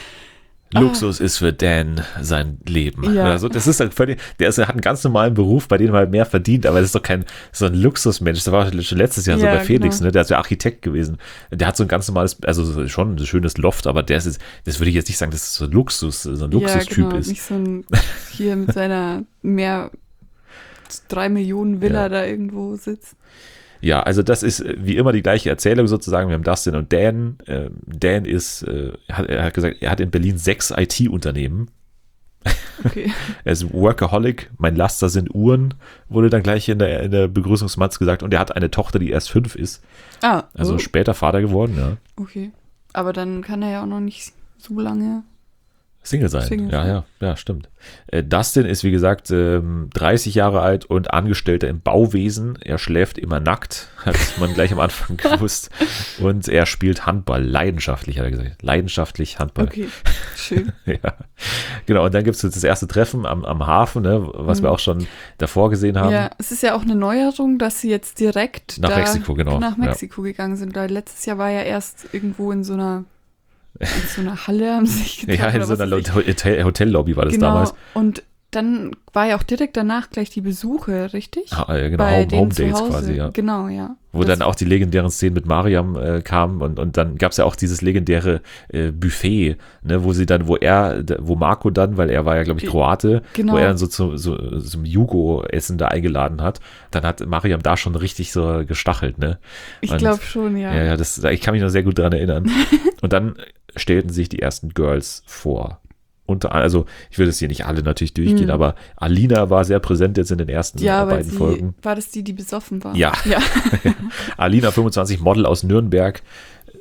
A: Luxus ist für Dan sein Leben.
B: Ja.
A: Also das ist halt völlig, der ist, hat einen ganz normalen Beruf, bei dem er halt mehr verdient, aber das ist doch kein so ein Luxusmensch. Das war schon letztes Jahr so
B: Ja,
A: bei Felix,
B: genau.
A: ne? Der ist ja Architekt gewesen. Der hat so ein ganz normales, also so- schon ein schönes Loft, aber der ist jetzt, das würde ich jetzt nicht sagen, dass es so ein Luxus, so ein Luxustyp
B: ja, genau,
A: ist.
B: nicht so ein hier mit seiner mehr drei Millionen Villa
A: Ja.
B: da irgendwo sitzt.
A: Ja, also das ist äh, wie immer die gleiche Erzählung sozusagen. Wir haben Dustin und Dan. Ähm, Dan ist, äh, hat, er hat gesagt, er hat in Berlin sechs I T-Unternehmen.
B: Okay.
A: Er ist Workaholic, mein Laster sind Uhren, wurde dann gleich in der, in der Begrüßungsmatz gesagt. Und er hat eine Tochter, die erst fünf ist.
B: Ah,
A: Also
B: oh,
A: später Vater geworden, ja.
B: okay. Aber dann kann er ja auch noch nicht so lange.
A: Single sein.
B: Single
A: ja,
B: sein.
A: ja, ja, stimmt. Äh, Dustin ist, wie gesagt, ähm, dreißig Jahre alt und Angestellter im Bauwesen. Er schläft immer nackt, hat man gleich am Anfang gewusst. Und er spielt Handball, leidenschaftlich, hat er gesagt. Leidenschaftlich Handball.
B: Okay, schön.
A: Ja, genau. Und dann gibt es das erste Treffen am, am Hafen, ne, was wir
B: Mhm.
A: auch schon davor gesehen haben.
B: Ja, es ist ja auch eine Neuerung, dass sie jetzt direkt
A: Nach
B: da
A: Mexiko, genau.
B: nach
A: Ja.
B: Mexiko gegangen sind. Weil letztes Jahr war ja erst irgendwo in so einer, in so einer Halle haben sie sich getroffen.
A: Ja, in
B: oder
A: so
B: was
A: einer
B: weiß ich.
A: Hotel- Hotellobby war das
B: Genau.
A: damals.
B: Und dann war ja auch direkt danach gleich die Besuche, richtig?
A: Ha, äh, genau,
B: Bei
A: Home,
B: denen
A: Home
B: zu
A: Dates
B: Hause.
A: quasi, ja.
B: Genau, ja.
A: Wo
B: Das-
A: dann auch die legendären Szenen mit Mariam äh, kamen und, und dann gab es ja auch dieses legendäre äh, Buffet, ne, wo sie dann, wo er, wo Marco dann, weil er war ja, glaube ich, Kroate,
B: Genau.
A: wo er dann so zu, so, zum Jugo-Essen da eingeladen hat, dann hat Mariam da schon richtig so gestachelt, ne?
B: Ich
A: Und-
B: glaube schon, ja.
A: Ja, ja, das, ich kann mich noch sehr gut daran erinnern. Und dann stellten sich die ersten Girls vor. Unter, also ich will das hier nicht alle natürlich durchgehen,
B: Mhm.
A: aber Alina war sehr präsent jetzt in den ersten
B: Ja,
A: äh,
B: weil
A: beiden
B: sie,
A: Folgen.
B: war das die, die besoffen war?
A: Ja.
B: Ja,
A: Alina, fünfundzwanzig, Model aus Nürnberg.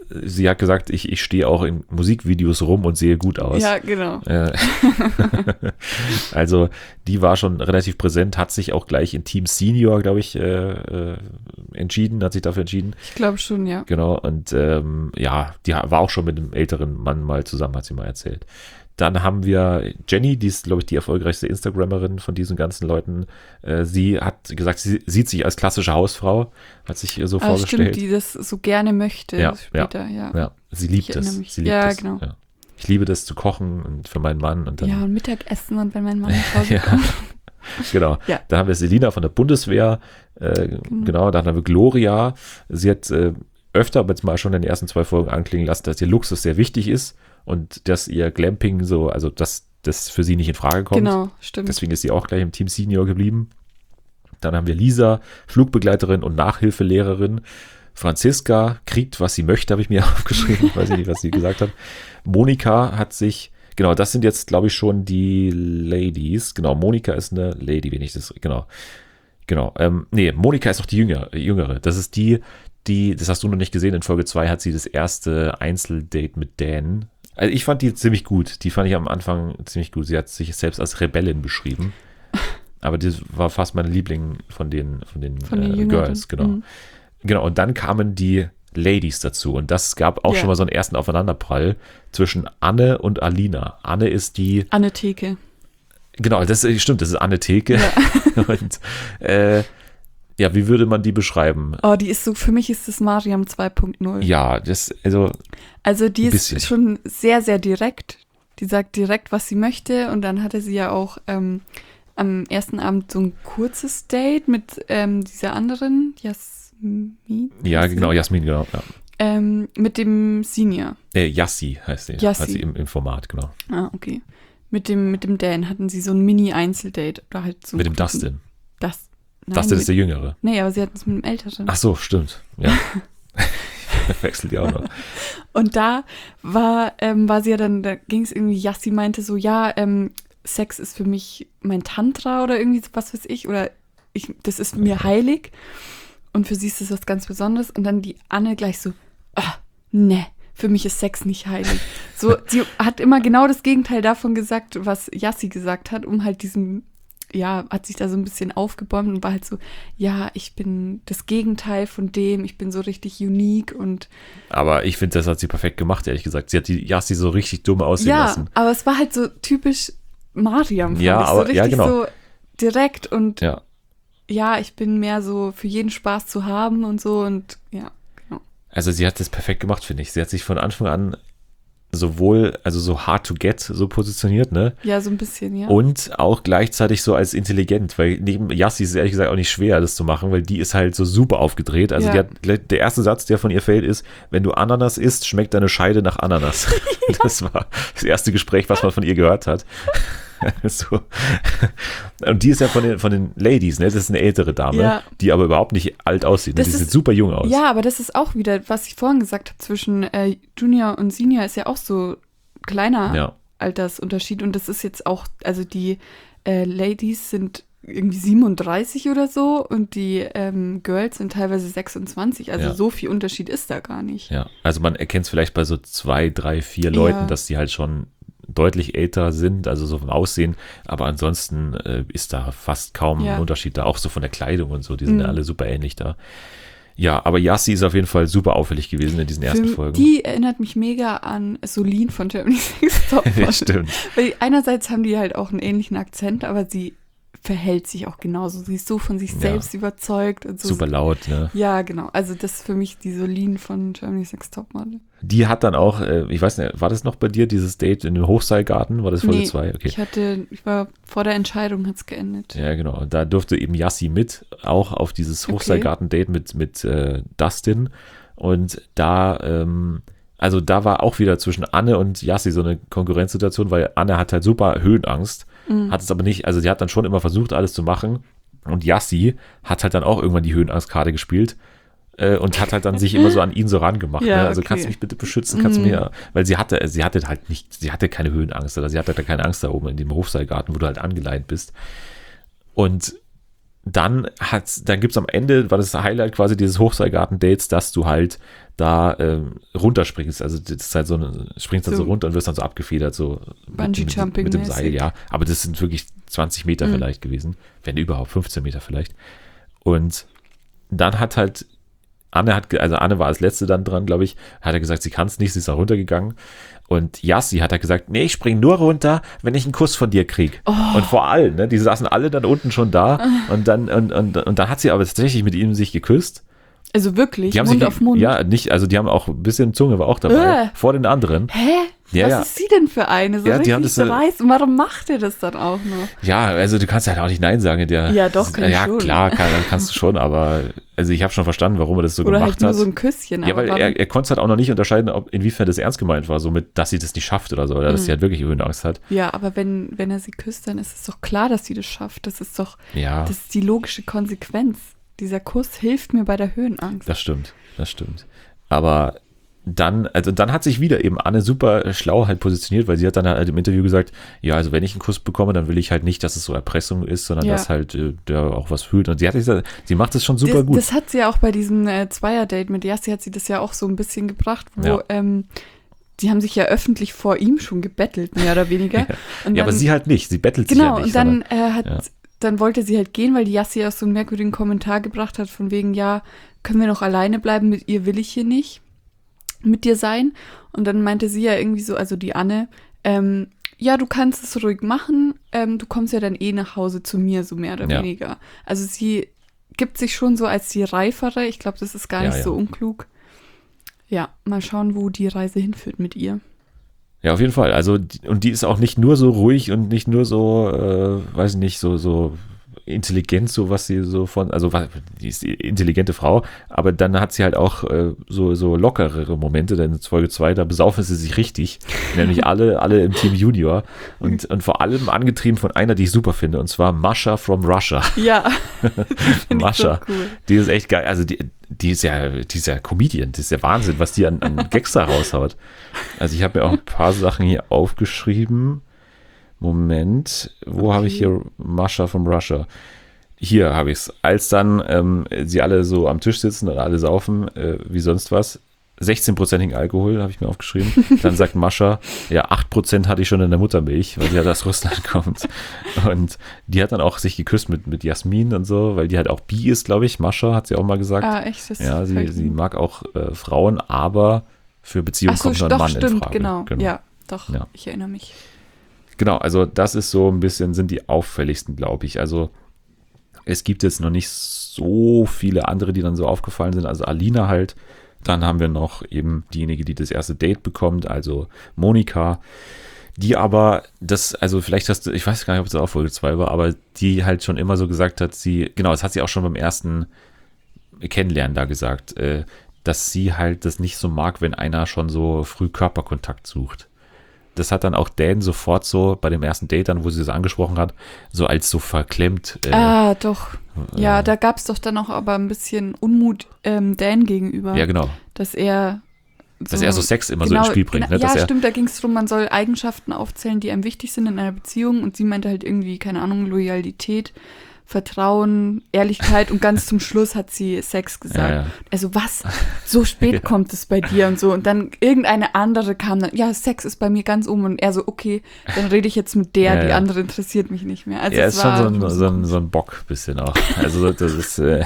A: sie hat gesagt, ich, ich stehe auch in Musikvideos rum und sehe gut aus.
B: Ja, genau.
A: Äh, also die war schon relativ präsent, hat sich auch gleich in Team Senior, glaube ich, äh, äh, entschieden, hat sich dafür entschieden.
B: Ich glaube schon, ja.
A: Genau, und ähm, ja, die war auch schon mit einem älteren Mann mal zusammen, hat sie mal erzählt. Dann haben wir Jenny, die ist, glaube ich, die erfolgreichste Instagrammerin von diesen ganzen Leuten. Äh, sie hat gesagt, sie sieht sich als klassische Hausfrau, hat sich so
B: Ah,
A: vorgestellt.
B: stimmt, die das so gerne möchte
A: Ja,
B: später, ja.
A: Ja, sie liebt
B: Ich
A: es.
B: erinnere mich.
A: Sie liebt
B: Ja,
A: es.
B: genau.
A: Ja. Ich liebe das zu kochen und für meinen Mann. Und dann,
B: Ja, und Mittagessen und wenn mein Mann nach Hause
A: Ja.
B: kommt.
A: Genau.
B: Ja.
A: Dann haben wir Selina von der Bundeswehr. Äh, genau, dann haben wir Gloria. Sie hat äh, öfter, aber jetzt mal schon in den ersten zwei Folgen anklingen lassen, dass ihr Luxus sehr wichtig ist und dass ihr Glamping so, also dass das für sie nicht in Frage kommt.
B: Genau, stimmt.
A: Deswegen ist sie auch gleich im Team Senior geblieben. Dann haben wir Lisa, Flugbegleiterin und Nachhilfelehrerin. Franziska kriegt, was sie möchte, habe ich mir aufgeschrieben. Weiß ich nicht, was sie gesagt hat. Monika hat sich, genau, das sind jetzt, glaube ich, schon die Ladies. Genau, Monika ist eine Lady, wenn ich das, genau. Genau, ähm, nee, Monika ist doch die Jüngere, Jüngere. Das ist die, die, das hast du noch nicht gesehen, in Folge zwei hat sie das erste Einzeldate mit Dan. Also ich fand die ziemlich gut. Die fand ich am Anfang ziemlich gut. Sie hat sich selbst als Rebellin beschrieben. Aber das war fast mein Liebling von den, von den,
B: Von den
A: äh,
B: Jüngeren.
A: Girls, genau.
B: Mhm.
A: Genau, und dann kamen die Ladies dazu. Und das gab auch
B: Ja.
A: schon mal so einen ersten Aufeinanderprall zwischen Anne und Alina. Anne ist die,
B: Anne Theke.
A: genau, das ist- stimmt, das ist Anne Theke. Und äh, ja, wie würde man die beschreiben?
B: Oh, die ist so, für mich ist das Mariam zwei Punkt null.
A: Ja, das, also,
B: Also die
A: Ein
B: ist
A: bisschen.
B: schon sehr, sehr direkt. Die sagt direkt, was sie möchte. Und dann hatte sie ja auch ähm, am ersten Abend so ein kurzes Date mit ähm, dieser anderen, Jasmin.
A: ja,
B: heißt sie?
A: genau, Jasmin, genau. Ja.
B: Ähm, mit dem Senior.
A: Äh, Yassi heißt sie,
B: Yassi.
A: heißt sie im, im Format, genau.
B: Ah, okay. Mit dem, mit dem Dan hatten sie so ein Mini-Einzeldate. Oder halt so
A: Mit dem
B: einen-
A: Dustin.
B: Das. Nein,
A: Dustin
B: mit,
A: ist der Jüngere.
B: Nee, aber sie hatten es mit dem Älteren.
A: Ach so, stimmt. Ja. Wechselt die auch noch.
B: Und da war, ähm, war sie ja dann, da ging es irgendwie, Yassi meinte so, ja, ähm, Sex ist für mich mein Tantra oder irgendwie so, was weiß ich, oder ich, das ist mir heilig und für sie ist das was ganz Besonderes. Und dann die Anne gleich so, ah, ne, für mich ist Sex nicht heilig. So, sie hat immer genau das Gegenteil davon gesagt, was Yassi gesagt hat, um halt diesen, ja, hat sich da so ein bisschen aufgebäumt und war halt so, ja, ich bin das Gegenteil von dem, ich bin so richtig unique und
A: Aber ich finde, das hat sie perfekt gemacht, ehrlich gesagt. Sie hat die Yassi so richtig dumm aussehen
B: ja,
A: lassen.
B: aber es war halt so typisch Mariam, fand
A: Ja,
B: ich, so
A: aber-
B: richtig
A: ja, genau.
B: so direkt und ja.
A: Ja.
B: ich bin mehr so für jeden Spaß zu haben und so und ja, genau.
A: Also sie hat das perfekt gemacht, finde ich. Sie hat sich von Anfang an sowohl, also so hard to get so positioniert, ne?
B: Ja, so ein bisschen, ja.
A: Und auch gleichzeitig so als intelligent, weil neben Yassi ist es ehrlich gesagt auch nicht schwer, das zu machen, weil die ist halt so super aufgedreht. Also
B: Ja.
A: die hat, gleich- der erste Satz, der von ihr fällt, ist, wenn du Ananas isst, schmeckt deine Scheide nach Ananas. Das war das erste Gespräch, was man von ihr gehört hat. So. Und die ist ja von den, von den Ladies, ne? Das ist eine ältere Dame,
B: Ja.
A: die aber überhaupt nicht alt aussieht. Ne?
B: Das
A: Die
B: ist-
A: sieht super jung aus.
B: Ja, aber das ist auch wieder, was ich vorhin gesagt habe, zwischen äh, Junior und Senior ist ja auch so kleiner
A: Ja.
B: Altersunterschied und das ist jetzt auch, also die äh, Ladies sind irgendwie siebenunddreißig oder so und die ähm, Girls sind teilweise sechsundzwanzig, also
A: Ja.
B: so viel Unterschied ist da gar nicht.
A: Ja, also man erkennt es vielleicht bei so zwei, drei, vier Leuten,
B: Ja.
A: dass die halt schon deutlich älter sind, also so vom Aussehen, aber ansonsten äh, ist da fast kaum
B: Ja.
A: ein Unterschied da, auch so von der Kleidung und so, die sind
B: Mhm.
A: ja alle super ähnlich da. Ja, aber Yassi ist auf jeden Fall super auffällig gewesen in diesen ersten
B: Für-
A: Folgen.
B: Die erinnert mich mega an Solin von Germany's Next Topmodel.
A: Ja, stimmt.
B: Weil einerseits haben die halt auch einen ähnlichen Akzent, aber sie verhält sich auch genauso. Sie ist so von sich
A: Ja.
B: selbst überzeugt. Und so.
A: Super laut, ne?
B: Ja, genau. Also das ist für mich die Solin von Germany's Next Topmodel.
A: Die hat dann auch, äh, ich weiß nicht, war das noch bei dir, dieses Date in dem Hochseilgarten? War das Folge
B: Nee,
A: zwei? Okay.
B: ich hatte, ich war vor der Entscheidung, hat es geendet.
A: Ja, genau. Und da durfte eben Yassi mit, auch auf dieses
B: Okay.
A: Hochseilgarten-Date mit, mit äh, Dustin. Und da, ähm, also da war auch wieder zwischen Anne und Yassi so eine Konkurrenzsituation, weil Anne hat halt super Höhenangst,
B: Mhm.
A: hat es aber nicht, also sie hat dann schon immer versucht, alles zu machen. Und Yassi hat halt dann auch irgendwann die Höhenangst-Karte gespielt. äh, Und hat halt dann sich immer so an ihn so rangemacht.
B: Ja,
A: Ne? Also
B: okay.
A: kannst du mich bitte beschützen, kannst du
B: Mhm.
A: mir, weil sie hatte, sie hatte halt nicht, sie hatte keine Höhenangst oder sie hatte da keine Angst da oben in dem Hofseilgarten, wo du halt angeleint bist. Und dann hat's, dann gibt's am Ende, war das Highlight quasi dieses Hochseilgarten-Dates, dass du halt da ähm, runterspringst. Also das ist halt so eine, springst dann so, so runter und wirst dann so abgefedert, so
B: Bungee-Jumping
A: mit, mit dem Seil, ja. Aber das sind wirklich zwanzig Meter
B: Mhm.
A: vielleicht gewesen, wenn überhaupt fünfzehn Meter vielleicht. Und dann hat halt Anne hat, ge- also Anne war als Letzte dann dran, glaube ich, hat er gesagt, sie kann es nicht, sie ist da runtergegangen. Und Yassi hat er gesagt, nee, ich spring nur runter, wenn ich einen Kuss von dir krieg.
B: Oh.
A: Und vor allem, ne, die saßen alle dann unten schon da und dann, und, und, und dann hat sie aber tatsächlich mit ihm sich geküsst.
B: Also wirklich,
A: Die haben
B: Mund
A: sich,
B: auf Mund.
A: Ja, nicht, also die haben auch ein bisschen Zunge war auch dabei,
B: Äh.
A: vor den anderen.
B: Hä?
A: Ja,
B: Was
A: ja.
B: ist sie denn für eine? So
A: Ja, die
B: richtig
A: haben das, äh,
B: dreist. Und warum macht ihr das dann auch noch?
A: Ja, also du kannst halt auch nicht Nein sagen. Der,
B: Ja, doch, kann ich
A: Ja,
B: schon.
A: klar, kann, kannst du schon, aber also ich habe schon verstanden, warum er das so
B: Oder
A: gemacht
B: halt nur
A: hat.
B: so ein Küsschen.
A: Ja,
B: aber
A: weil
B: warum-
A: er, er konnte es halt auch noch nicht unterscheiden, ob, inwiefern das ernst gemeint war, so mit, dass sie das nicht schafft oder so, oder dass
B: Mhm.
A: sie halt wirklich Höhenangst hat.
B: Ja, aber wenn, wenn er sie küsst, dann ist es doch klar, dass sie das schafft. Das ist doch,
A: Ja,
B: das ist die logische Konsequenz. Dieser Kuss hilft mir bei der Höhenangst.
A: das stimmt, das stimmt. Aber dann, also dann hat sich wieder eben Anne super schlau halt positioniert, weil sie hat dann halt im Interview gesagt, ja, also wenn ich einen Kuss bekomme, dann will ich halt nicht, dass es so Erpressung ist, sondern
B: Ja.
A: dass halt äh, der auch was fühlt. Und sie hat gesagt, sie macht das schon super
B: das,
A: gut.
B: Das hat sie ja auch bei diesem äh, Zweier-Date mit Yassi, hat sie das ja auch so ein bisschen gebracht, wo
A: Ja.
B: ähm, die haben sich ja öffentlich vor ihm schon gebettelt, mehr oder weniger. Und
A: ja, aber
B: dann-
A: sie halt nicht, sie bettelt
B: Genau,
A: sich ja nicht.
B: und dann
A: sondern-
B: äh, hat,
A: ja.
B: dann wollte sie halt gehen, weil die Yassi auch so einen merkwürdigen Kommentar gebracht hat, von wegen, ja, können wir noch alleine bleiben, mit ihr will ich hier nicht mit dir sein. Und dann meinte sie ja irgendwie so, also die Anne, ähm, ja, du kannst es ruhig machen, ähm, du kommst ja dann eh nach Hause zu mir, so mehr oder
A: Ja.
B: weniger. Also sie gibt sich schon so als die Reifere, ich glaube, das ist gar
A: Ja,
B: nicht
A: ja.
B: so unklug. Ja, mal schauen, wo die Reise hinführt mit ihr.
A: Ja, auf jeden Fall. Also, die- und die ist auch nicht nur so ruhig und nicht nur so, äh, weiß ich nicht, so, so intelligent, so was sie so von, also wa- die ist die intelligente Frau, aber dann hat sie halt auch äh, so, so lockerere Momente, denn in Folge zwei, da besaufen sie sich richtig, nämlich alle, alle im Team Junior und, und vor allem angetrieben von einer, die ich super finde, und zwar Masha from Russia.
B: Ja, die finde ich
A: Mascha.
B: so cool.
A: Die ist echt geil. Also die, die ist ja, die ist ja Comedian, das ist ja Wahnsinn, was die an, an Gags da raushaut. Also ich habe mir auch ein paar Sachen hier aufgeschrieben. Moment, wo
B: Okay.
A: habe ich hier Mascha from Russia? Hier habe ich es. Als dann ähm, sie alle so am Tisch sitzen und alle saufen, äh, wie sonst was, sechzehn-prozentigen Alkohol habe ich mir aufgeschrieben. Dann sagt Mascha, ja, acht Prozent hatte ich schon in der Muttermilch, weil die halt aus Russland kommt. Und die hat dann auch sich geküsst mit, mit Jasmin und so, weil die halt auch bi ist, glaube ich. Mascha hat sie auch mal gesagt.
B: Ah, echt? Das
A: ja, sie,
B: fällt
A: sie
B: mir-
A: mag auch äh, Frauen, aber für Beziehungen
B: Ach so,
A: kommt nur ein
B: doch,
A: Mann in
B: stimmt,
A: Frage.
B: genau. Ja, doch,
A: Ja.
B: ich erinnere mich.
A: Genau, also das ist so ein bisschen, sind die auffälligsten, glaube ich. Also es gibt jetzt noch nicht so viele andere, die dann so aufgefallen sind. Also Alina halt. Dann haben wir noch eben diejenige, die das erste Date bekommt, also Monika, die aber das, also vielleicht hast du, ich weiß gar nicht, ob es auch Folge zwei war, aber die halt schon immer so gesagt hat, sie, genau, das hat sie auch schon beim ersten Kennenlernen da gesagt, äh, dass sie halt das nicht so mag, wenn einer schon so früh Körperkontakt sucht. Das hat dann auch Dan sofort so bei dem ersten Date dann, wo sie das angesprochen hat, so als so verklemmt. Äh,
B: ah, doch. Ja,
A: äh,
B: da gab es doch dann auch aber ein bisschen Unmut ähm, Dan gegenüber.
A: ja, genau.
B: Dass er so,
A: Dass er so Sex immer so ins Spiel bringt.
B: Genau,
A: Ne? Dass
B: ja,
A: er,
B: stimmt, da ging es darum, man soll Eigenschaften aufzählen, die einem wichtig sind in einer Beziehung. Und sie meinte halt irgendwie, keine Ahnung, Loyalität, Vertrauen, Ehrlichkeit und ganz zum Schluss hat sie Sex gesagt.
A: Ja, ja.
B: Also was? So spät
A: Ja.
B: kommt es bei dir und so. Und dann irgendeine andere kam dann, ja, Sex ist bei mir ganz oben. Und er so, okay, dann rede ich jetzt mit der,
A: Ja,
B: die
A: ja.
B: andere interessiert mich nicht mehr. Also
A: er
B: es
A: ist schon
B: war
A: so ein, so, ein, so ein Bock bisschen auch. Also das ist, äh,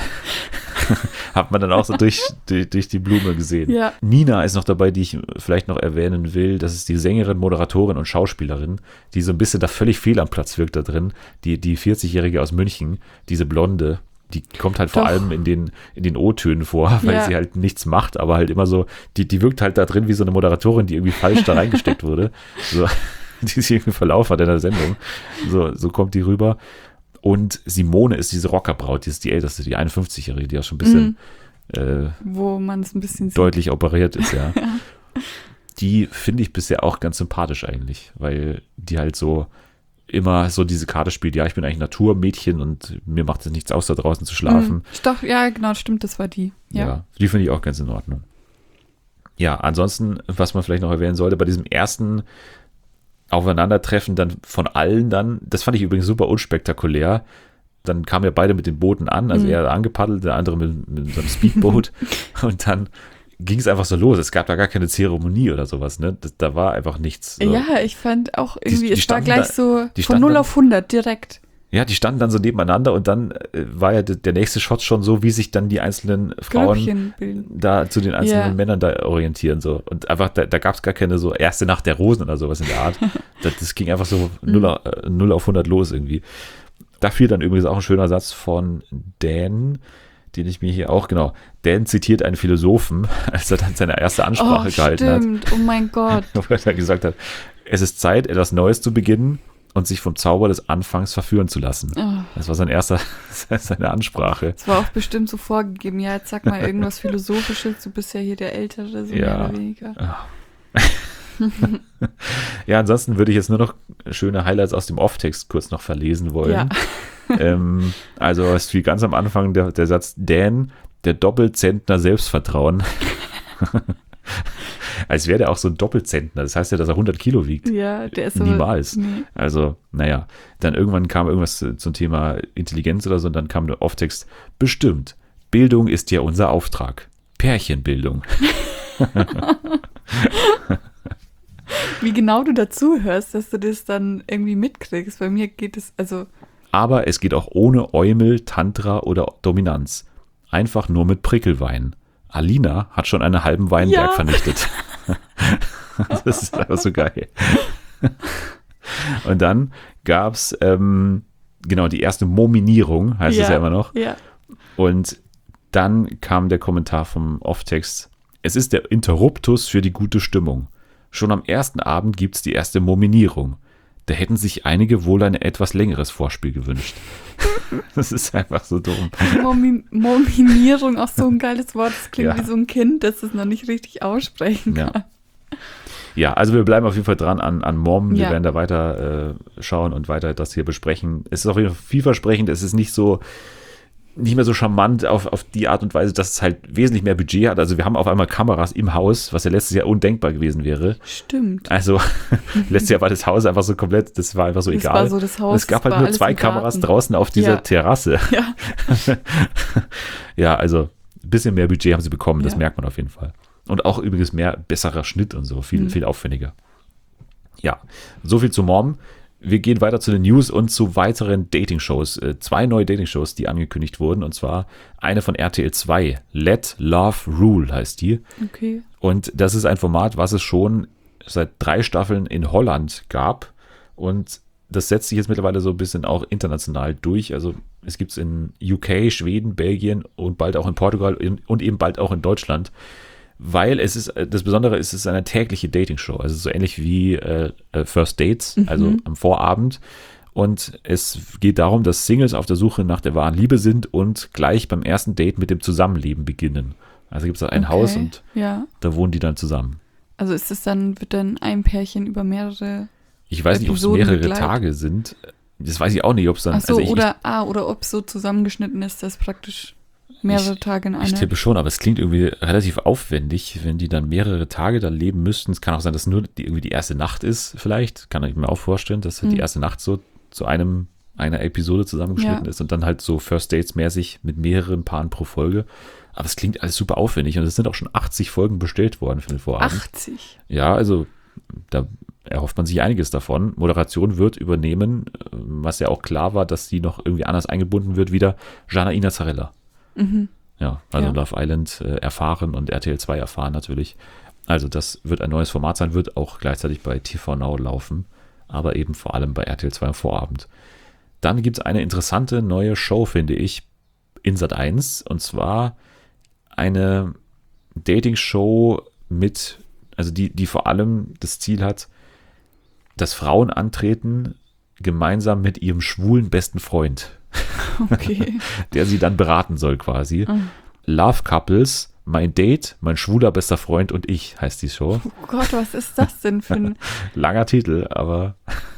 A: hat man dann auch so durch, durch, durch die Blume gesehen.
B: Ja.
A: Nina ist noch dabei, die ich vielleicht noch erwähnen will. Das ist die Sängerin, Moderatorin und Schauspielerin, die so ein bisschen da völlig fehl am Platz wirkt da drin. Die, die vierzig-Jährige aus München, diese Blonde, die kommt halt vor
B: Doch.
A: allem in den, in den O-Tönen vor, weil
B: Ja.
A: sie halt nichts macht, aber halt immer so, die, die wirkt halt da drin wie so eine Moderatorin, die irgendwie falsch da reingesteckt wurde. So, die sich irgendwie verlaufen hat in der Sendung. So, so kommt die rüber. Und Simone ist diese Rockerbraut, die ist die älteste, die einundfünfzig-Jährige, die auch schon ein bisschen äh,
B: wo man es ein bisschen sieht.
A: deutlich operiert ist, ja. Die finde ich bisher auch ganz sympathisch eigentlich, weil die halt so immer so diese Karte spielt, ja, ich bin eigentlich Naturmädchen und mir macht es nichts aus, da draußen zu schlafen.
B: Mhm. Doch, ja, genau, stimmt, das war die. Ja.
A: Ja, die finde ich auch ganz in Ordnung. Ja, ansonsten, was man vielleicht noch erwähnen sollte, bei diesem ersten Aufeinandertreffen dann von allen dann, das fand ich übrigens super unspektakulär, dann kamen ja beide mit den Booten an, also
B: Mhm.
A: er angepaddelt, der andere mit, mit so einem Speedboot und dann ging es einfach so los. Es gab da gar keine Zeremonie oder sowas, ne? Das, da war einfach nichts. So.
B: Ja, ich fand auch irgendwie,
A: die
B: es war
A: standen
B: gleich
A: da-
B: so
A: die
B: von
A: standen
B: null
A: dann-
B: auf hundert direkt.
A: Ja, die standen dann so nebeneinander und dann äh, war ja d- der nächste Shot schon so, wie sich dann die einzelnen Frauen
B: Grüppchen bilden.
A: da zu den einzelnen
B: Ja.
A: Männern da orientieren. So. Und einfach, da, da gab es gar keine so erste Nacht der Rosen oder sowas in der Art. das, das ging einfach so null auf, äh, null auf hundert los irgendwie. Da fiel dann übrigens auch ein schöner Satz von Dan, den ich mir hier auch, genau, Dan zitiert einen Philosophen, als er dann seine erste Ansprache
B: Oh,
A: gehalten hat.
B: stimmt. Oh mein Gott.
A: Wo er dann gesagt hat, es ist Zeit, etwas Neues zu beginnen und sich vom Zauber des Anfangs verführen zu lassen.
B: Oh,
A: Das war sein erster, seine Ansprache.
B: das war auch bestimmt so vorgegeben. Ja, jetzt sag mal irgendwas Philosophisches. Du bist ja hier der Ältere, so
A: Ja.
B: mehr oder weniger.
A: Ja, ansonsten würde ich jetzt nur noch schöne Highlights aus dem Off-Text kurz noch verlesen wollen.
B: Ja.
A: ähm, also es fiel ganz am Anfang der, der Satz, Dan, der Doppelzentner Selbstvertrauen. Als wäre der auch so ein Doppelzentner. Das heißt ja, dass er hundert Kilo wiegt.
B: Ja, der ist so.
A: Niemals.
B: Nee.
A: Also, naja, dann irgendwann kam irgendwas zu- zum Thema Intelligenz oder so und dann kam der Off-Text, bestimmt, Bildung ist ja unser Auftrag. Pärchenbildung.
B: Wie genau du dazu hörst, dass du das dann irgendwie mitkriegst. Bei mir geht es, also,
A: Aber es geht auch ohne Eumel, Tantra oder Dominanz. Einfach nur mit Prickelwein. Alina hat schon einen halben Weinberg
B: Ja.
A: vernichtet. Das ist einfach so geil. Und dann gab es ähm, genau die erste Mominierung, heißt es ja immer noch.
B: Ja.
A: Und dann kam der Kommentar vom Off-Text. Es ist der Interruptus für die gute Stimmung. Schon am ersten Abend gibt es die erste Mominierung. Da hätten sich einige wohl ein etwas längeres Vorspiel gewünscht. Das ist einfach so dumm.
B: Momi Mominierung, auch so ein geiles Wort. Das klingt
A: Ja.
B: wie so ein Kind, das es noch nicht richtig aussprechen kann.
A: Ja. Ja, also wir bleiben auf jeden Fall dran an, an Mom. Wir
B: Ja.
A: werden da weiter äh, schauen und weiter das hier besprechen. Es ist auf jeden Fall vielversprechend. Es ist nicht so, nicht mehr so charmant auf, auf die Art und Weise, dass es halt wesentlich mehr Budget hat. Also wir haben auf einmal Kameras im Haus, was ja letztes Jahr undenkbar gewesen wäre.
B: Stimmt.
A: Also letztes Jahr war das Haus einfach so komplett, das war einfach so
B: Das
A: egal.
B: war so das Haus.
A: Und es gab
B: das
A: halt
B: war
A: nur
B: alles
A: zwei
B: im Garten.
A: Kameras draußen auf dieser
B: Ja.
A: Terrasse.
B: Ja.
A: Ja, also ein bisschen mehr Budget haben sie bekommen, das
B: Ja.
A: merkt man auf jeden Fall. Und auch übrigens mehr besserer Schnitt und so, viel,
B: Mhm.
A: viel aufwendiger. Ja, so viel zu Mom. Wir gehen weiter zu den News und zu weiteren Dating-Shows. Äh, Zwei neue Dating-Shows, die angekündigt wurden, und zwar eine von R T L zwei. Let Love Rule heißt die.
B: Okay.
A: Und das ist ein Format, was es schon seit drei Staffeln in Holland gab. Und das setzt sich jetzt mittlerweile so ein bisschen auch international durch. Also es gibt es in U K, Schweden, Belgien und bald auch in Portugal und eben bald auch in Deutschland. Weil es ist, das Besondere ist, es ist eine tägliche Dating-Show. Also so ähnlich wie äh, First Dates, also am Vorabend. Und es geht darum, dass Singles auf der Suche nach der wahren Liebe sind und gleich beim ersten Date mit dem Zusammenleben beginnen. Also gibt es ein
B: okay.
A: Haus und
B: Ja.
A: da wohnen die dann zusammen.
B: Also ist es dann, wird dann ein Pärchen über mehrere.
A: Ich weiß nicht, ob es
B: Episoden
A: mehrere
B: begleitet.
A: Tage sind. Das weiß ich auch nicht, ob es dann.
B: Ach so,
A: also ich,
B: oder, ah, oder ob es so zusammengeschnitten ist, dass praktisch mehrere Tage in
A: ich,
B: einer.
A: ich tippe schon, aber es klingt irgendwie relativ aufwendig, wenn die dann mehrere Tage da leben müssten. Es kann auch sein, dass nur die, irgendwie die erste Nacht ist, vielleicht. Kann ich mir auch vorstellen, dass halt die
B: Hm.
A: erste Nacht so zu einem einer Episode zusammengeschnitten
B: Ja.
A: ist und dann halt so First Dates mäßig mit mehreren Paaren pro Folge. Aber es klingt alles super aufwendig und es sind auch schon achtzig Folgen bestellt worden für den Vorabend.
B: achtzig.
A: Ja, also da erhofft man sich einiges davon. Moderation wird übernehmen, äh, was ja auch klar war, dass die noch irgendwie anders eingebunden wird, wieder Janaina Zarella.
B: Mhm.
A: Ja, also
B: Ja.
A: Love Island äh, erfahren und R T L zwei erfahren natürlich. Also das wird ein neues Format sein, wird auch gleichzeitig bei T V Now laufen, aber eben vor allem bei R T L zwei am Vorabend. Dann gibt es eine interessante neue Show, finde ich, in Sat eins, und zwar eine Dating-Show mit, also die, die vor allem das Ziel hat, dass Frauen antreten, gemeinsam mit ihrem schwulen besten Freund,
B: Okay.
A: der sie dann beraten soll quasi.
B: Ah.
A: Love Couples, mein Date, mein schwuler bester Freund und ich heißt die Show.
B: Oh Gott, was ist das denn für ein.
A: Langer Titel, aber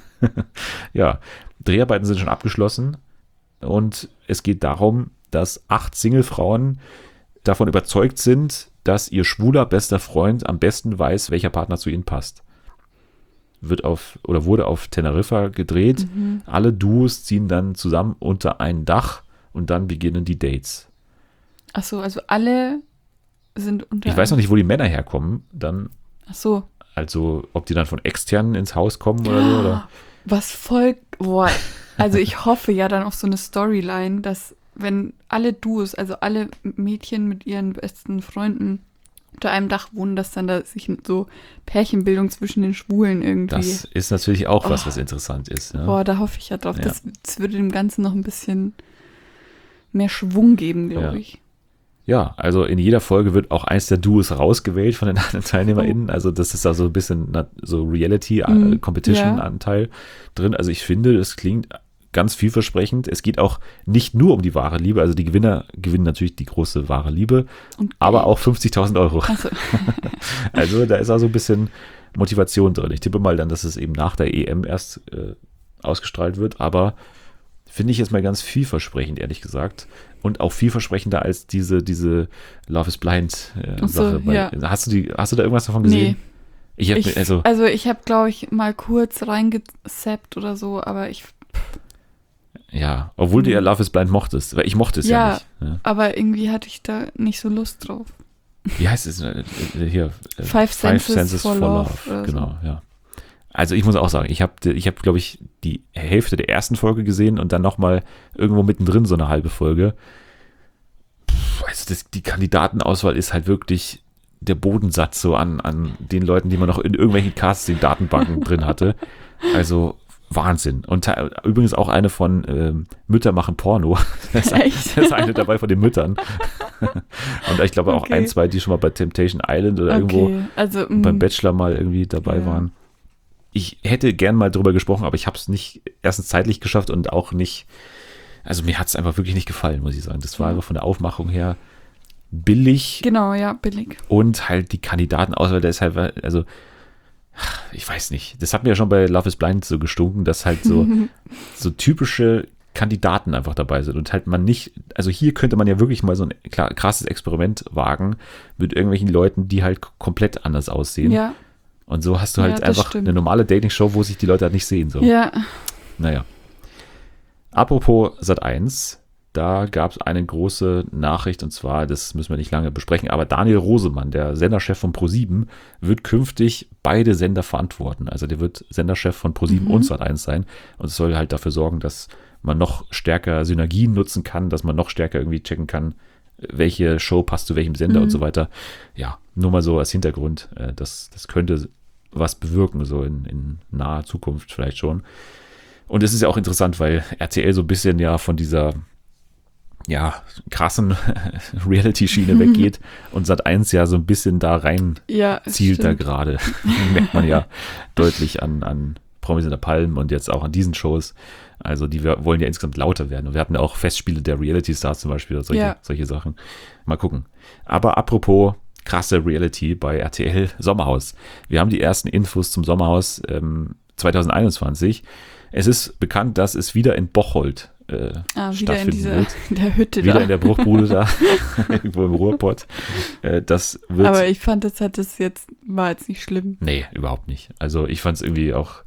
A: ja, Dreharbeiten sind schon abgeschlossen und es geht darum, dass acht Single-Frauen davon überzeugt sind, dass ihr schwuler bester Freund am besten weiß, welcher Partner zu ihnen passt. wird auf oder wurde auf Teneriffa gedreht.
B: Mhm.
A: Alle Duos ziehen dann zusammen unter ein Dach und dann beginnen die Dates.
B: Ach so, also alle sind unter.
A: Ich weiß noch nicht, wo die Männer herkommen, dann,
B: Ach so.
A: also ob die dann von externen ins Haus kommen oder so. Oder?
B: Was voll. Boah. Also ich hoffe ja dann auf so eine Storyline, dass wenn alle Duos, also alle Mädchen mit ihren besten Freunden unter einem Dach wohnen, dass dann da sich so Pärchenbildung zwischen den Schwulen irgendwie.
A: Das ist natürlich auch was,
B: Oh.
A: was interessant ist. Ne?
B: Boah, da hoffe ich ja drauf.
A: Ja.
B: Das, das würde dem Ganzen noch ein bisschen mehr Schwung geben, glaube
A: Ja.
B: ich.
A: Ja, also in jeder Folge wird auch eins der Duos rausgewählt von den anderen TeilnehmerInnen. Also das ist da so ein bisschen na- so
B: Mhm.
A: Reality-Competition-Anteil drin. Also ich finde, das klingt ganz vielversprechend. Es geht auch nicht nur um die wahre Liebe. Also die Gewinner gewinnen natürlich die große wahre Liebe,
B: Und
A: aber auch fünfzigtausend Euro.
B: Also,
A: Also da ist auch so ein bisschen Motivation drin. Ich tippe mal dann, dass es eben nach der E M erst äh, ausgestrahlt wird, aber finde ich jetzt mal ganz vielversprechend, ehrlich gesagt. Und auch vielversprechender als diese, diese Love is Blind äh,
B: Ach so,
A: Sache. Bei,
B: ja.
A: hast, du die, hast du da irgendwas davon gesehen?
B: nee.
A: Ich hab,
B: Ich,
A: also,
B: also ich habe, glaube ich, mal kurz reingezappt oder so, aber ich,
A: ja, obwohl du ja Love is Blind mochtest, weil ich mochte es ja,
B: Ja.
A: nicht. Ja.
B: aber irgendwie hatte ich da nicht so Lust drauf.
A: Wie heißt es äh, äh, hier? Äh,
B: Five Senses for Love oder so.
A: Genau, ja. Also ich muss auch sagen, ich habe, ich hab, glaube ich, die Hälfte der ersten Folge gesehen und dann nochmal irgendwo mittendrin so eine halbe Folge. Puh, also das, die Kandidatenauswahl ist halt wirklich der Bodensatz so an, an den Leuten, die man noch in irgendwelchen Casting-Datenbanken drin hatte. Also Wahnsinn. Und te- übrigens auch eine von ähm, Mütter machen Porno. Da ist,
B: Echt?
A: da ist eine dabei von den Müttern. Und ich glaube auch
B: Okay.
A: ein, zwei, die schon mal bei Temptation Island oder irgendwo
B: Okay, also
A: und beim
B: mm,
A: Bachelor mal irgendwie dabei
B: Ja.
A: waren. Ich hätte gern mal drüber gesprochen, aber ich habe es nicht erstens zeitlich geschafft und auch nicht, also mir hat es einfach wirklich nicht gefallen, muss ich sagen. Das war
B: Ja.
A: einfach von der Aufmachung her billig
B: genau, ja, billig.
A: und halt die Kandidatenauswahl, der ist halt, also ich weiß nicht, das hat mir ja schon bei Love is Blind so gestunken, dass halt so, so typische Kandidaten einfach dabei sind und halt man nicht, also hier könnte man ja wirklich mal so ein klar, krasses Experiment wagen mit irgendwelchen Leuten, die halt komplett anders aussehen.
B: Ja,
A: Und so hast du
B: Ja,
A: halt
B: das
A: einfach
B: stimmt.
A: eine normale Dating-Show, wo sich die Leute halt nicht sehen. So.
B: ja.
A: Naja. Apropos Sat eins, da gab es eine große Nachricht und zwar, das müssen wir nicht lange besprechen, aber Daniel Rosemann, der Senderchef von ProSieben, wird künftig beide Sender verantworten. Also der wird Senderchef von ProSieben
B: Mhm.
A: und Sat eins sein und es soll halt dafür sorgen, dass man noch stärker Synergien nutzen kann, dass man noch stärker irgendwie checken kann, welche Show passt zu welchem Sender
B: Mhm.
A: und so weiter. Ja, nur mal so als Hintergrund. äh, Das, das könnte was bewirken, so in, in naher Zukunft vielleicht schon. Und es ist ja auch interessant, weil R T L so ein bisschen ja von dieser ja, krassen Reality-Schiene weggeht und Sat eins ja so ein bisschen da rein
B: Ja,
A: zielt da
B: stimmt.
A: gerade. Merkt man ja deutlich an, an Promis in der Palm und jetzt auch an diesen Shows. Also die wir- wollen ja insgesamt lauter werden. Und wir hatten ja auch Festspiele der Reality-Stars zum Beispiel oder solche,
B: Ja.
A: solche Sachen. Mal gucken. Aber apropos krasse Reality bei R T L Sommerhaus. Wir haben die ersten Infos zum Sommerhaus ähm, zwanzig einundzwanzig. Es ist bekannt, dass es wieder in Bocholt äh,
B: Ah, wieder in
A: stattfinden
B: dieser
A: wird.
B: in der Hütte
A: Wieder
B: da.
A: in der Bruchbude da, irgendwo im Ruhrpott. Äh, das wird.
B: Aber ich fand, das hat das jetzt, war jetzt nicht schlimm.
A: Nee, überhaupt nicht. Also ich fand es irgendwie auch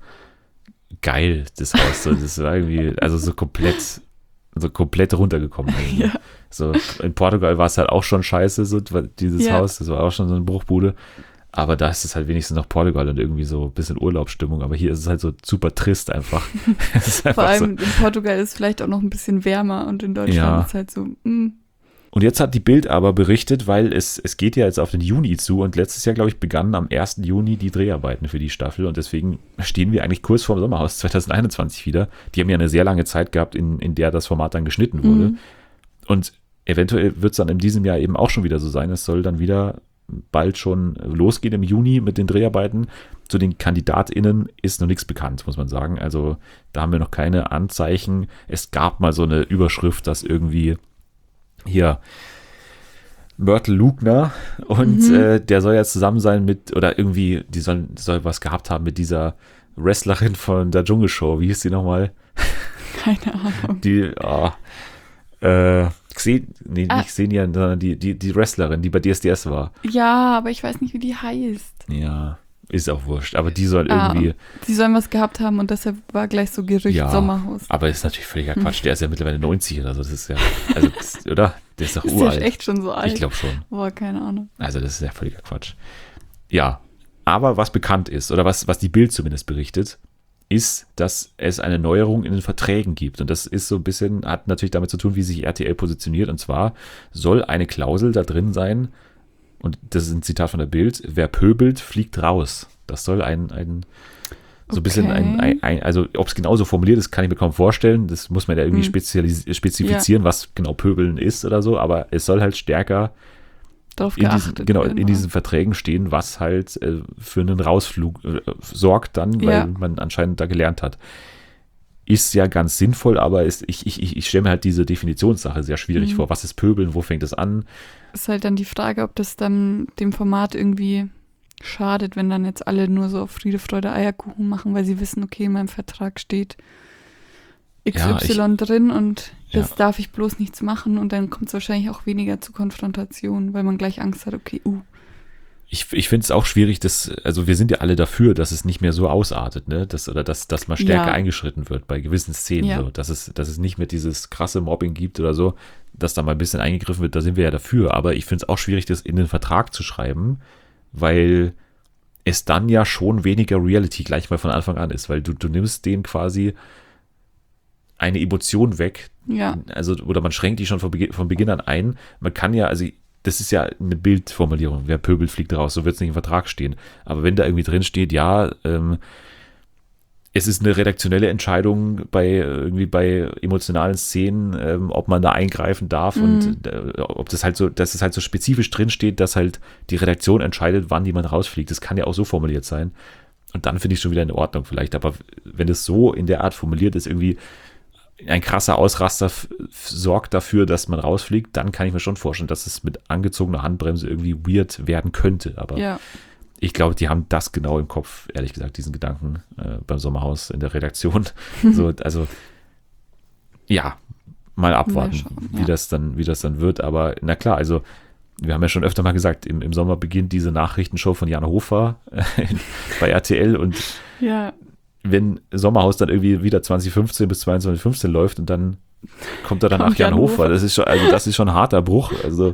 A: geil, das Haus. So, das war irgendwie, also so komplett, so komplett runtergekommen. Irgendwie.
B: Ja.
A: So, in Portugal war es halt auch schon scheiße, so dieses
B: Ja.
A: Haus. Das war auch schon so eine Bruchbude. Aber da ist es halt wenigstens noch Portugal und irgendwie so ein bisschen Urlaubsstimmung. Aber hier ist es halt so super trist einfach. Es ist
B: Vor
A: einfach
B: allem
A: so.
B: in Portugal ist es vielleicht auch noch ein bisschen wärmer und in Deutschland
A: Ja.
B: ist halt so, mm,
A: Und jetzt hat die Bild aber berichtet, weil es, es geht ja jetzt auf den Juni zu und letztes Jahr, glaube ich, begannen am ersten Juni die Dreharbeiten für die Staffel und deswegen stehen wir eigentlich kurz vor dem Sommerhaus zwanzig einundzwanzig wieder. Die haben ja eine sehr lange Zeit gehabt, in, in der das Format dann geschnitten wurde.
B: Mhm.
A: Und eventuell wird es dann in diesem Jahr eben auch schon wieder so sein. Es soll dann wieder bald schon losgehen im Juni mit den Dreharbeiten. Zu den KandidatInnen ist noch nichts bekannt, muss man sagen. Also da haben wir noch keine Anzeichen. Es gab mal so eine Überschrift, dass irgendwie hier Mörtel Lugner und
B: Mhm.
A: äh, der soll ja zusammen sein mit, oder irgendwie, die soll, soll was gehabt haben mit dieser Wrestlerin von der Dschungelshow. Wie hieß die nochmal?
B: keine Ahnung.
A: Die, oh, äh, Xen, nee,
B: Ah.
A: nicht Xenia, sondern die, die, die Wrestlerin, die bei D S D S war.
B: Ja, aber ich weiß nicht, wie die heißt.
A: Ja, ist auch wurscht. Aber die soll
B: Ah,
A: irgendwie,
B: die sollen was gehabt haben und deshalb war gleich so Gerücht
A: ja,
B: Sommerhaus.
A: aber ist natürlich völliger Quatsch. Der ist ja mittlerweile neunzig oder so. Das ist ja, also, das, oder? Der ist doch
B: Ist der
A: uralt.
B: echt schon so alt?
A: Ich glaube schon.
B: Boah, keine Ahnung.
A: Also das ist ja völliger Quatsch. Ja, aber was bekannt ist, oder was, was die Bild zumindest berichtet, ist, dass es eine Neuerung in den Verträgen gibt. Und das ist so ein bisschen, hat natürlich damit zu tun, wie sich R T L positioniert. Und zwar soll eine Klausel da drin sein, und das ist ein Zitat von der Bild, wer pöbelt, fliegt raus. Das soll ein, ein so ein bisschen ein, ein, ein also ob es genauso formuliert ist, kann ich mir kaum vorstellen. Das muss man ja irgendwie
B: Hm.
A: spezialis- spezifizieren, ja. was genau Pöbeln ist oder so, aber es soll halt stärker
B: Darauf
A: in
B: geachtet
A: diesen, genau,
B: werden,
A: in
B: ja.
A: diesen Verträgen stehen, was halt äh, für einen Rausflug äh, sorgt dann, weil
B: Ja.
A: man anscheinend da gelernt hat. Ist ja ganz sinnvoll, aber ist, ich, ich, ich, ich stelle mir halt diese Definitionssache sehr schwierig
B: Mhm.
A: vor. Was ist Pöbeln? Wo fängt es an?
B: Ist halt dann die Frage, ob das dann dem Format irgendwie schadet, wenn dann jetzt alle nur so auf Friede, Freude, Eierkuchen machen, weil sie wissen, okay, in meinem Vertrag steht X Y drin und das
A: Ja.
B: darf ich bloß nichts machen und dann kommt es wahrscheinlich auch weniger zu Konfrontation, weil man gleich Angst hat, okay, uh.
A: Ich, ich finde es auch schwierig, dass, also wir sind ja alle dafür, dass es nicht mehr so ausartet, ne? Dass, oder dass, dass mal stärker
B: Ja.
A: eingeschritten wird bei gewissen Szenen.
B: Ja.
A: So. Dass, es, dass es nicht mehr dieses krasse Mobbing gibt oder so, dass da mal ein bisschen eingegriffen wird, da sind wir ja dafür. Aber ich finde es auch schwierig, das in den Vertrag zu schreiben, weil es dann ja schon weniger Reality gleich mal von Anfang an ist, weil du, du nimmst denen quasi eine Emotion weg,
B: Ja,
A: also oder man schränkt die schon von Beginn, von Beginn an ein. Man kann ja, also das ist ja eine Bildformulierung, wer pöbelt, fliegt raus, so wird es nicht im Vertrag stehen. Aber wenn da irgendwie drin steht, ja, ähm, es ist eine redaktionelle Entscheidung bei irgendwie bei emotionalen Szenen, ähm, ob man da eingreifen darf
B: Mhm.
A: und äh, ob das halt so, dass es halt so spezifisch drin steht, dass halt die Redaktion entscheidet, wann jemand rausfliegt. Das kann ja auch so formuliert sein. Und dann finde ich schon wieder in Ordnung vielleicht. Aber wenn es so in der Art formuliert ist, irgendwie ein krasser Ausraster f- f- sorgt dafür, dass man rausfliegt, dann kann ich mir schon vorstellen, dass es mit angezogener Handbremse irgendwie weird werden könnte. Aber
B: ja.
A: ich glaube, die haben das genau im Kopf, ehrlich gesagt, diesen Gedanken äh, beim Sommerhaus in der Redaktion. so, also, ja, mal abwarten,
B: Mal schauen,
A: wie,
B: ja.
A: das dann, wie das dann wird. Aber na klar, also wir haben ja schon öfter mal gesagt, im, im Sommer beginnt diese Nachrichtenshow von Jan Hofer äh, bei R T L und
B: Ja,
A: wenn Sommerhaus dann irgendwie wieder zwanzig fünfzehn bis zweiundzwanzig fünfzehn läuft und dann kommt da danach
B: Kommt
A: Jan
B: Jan
A: Hofer.
B: Hofer.
A: Das ist schon, also das ist schon ein harter Bruch. Also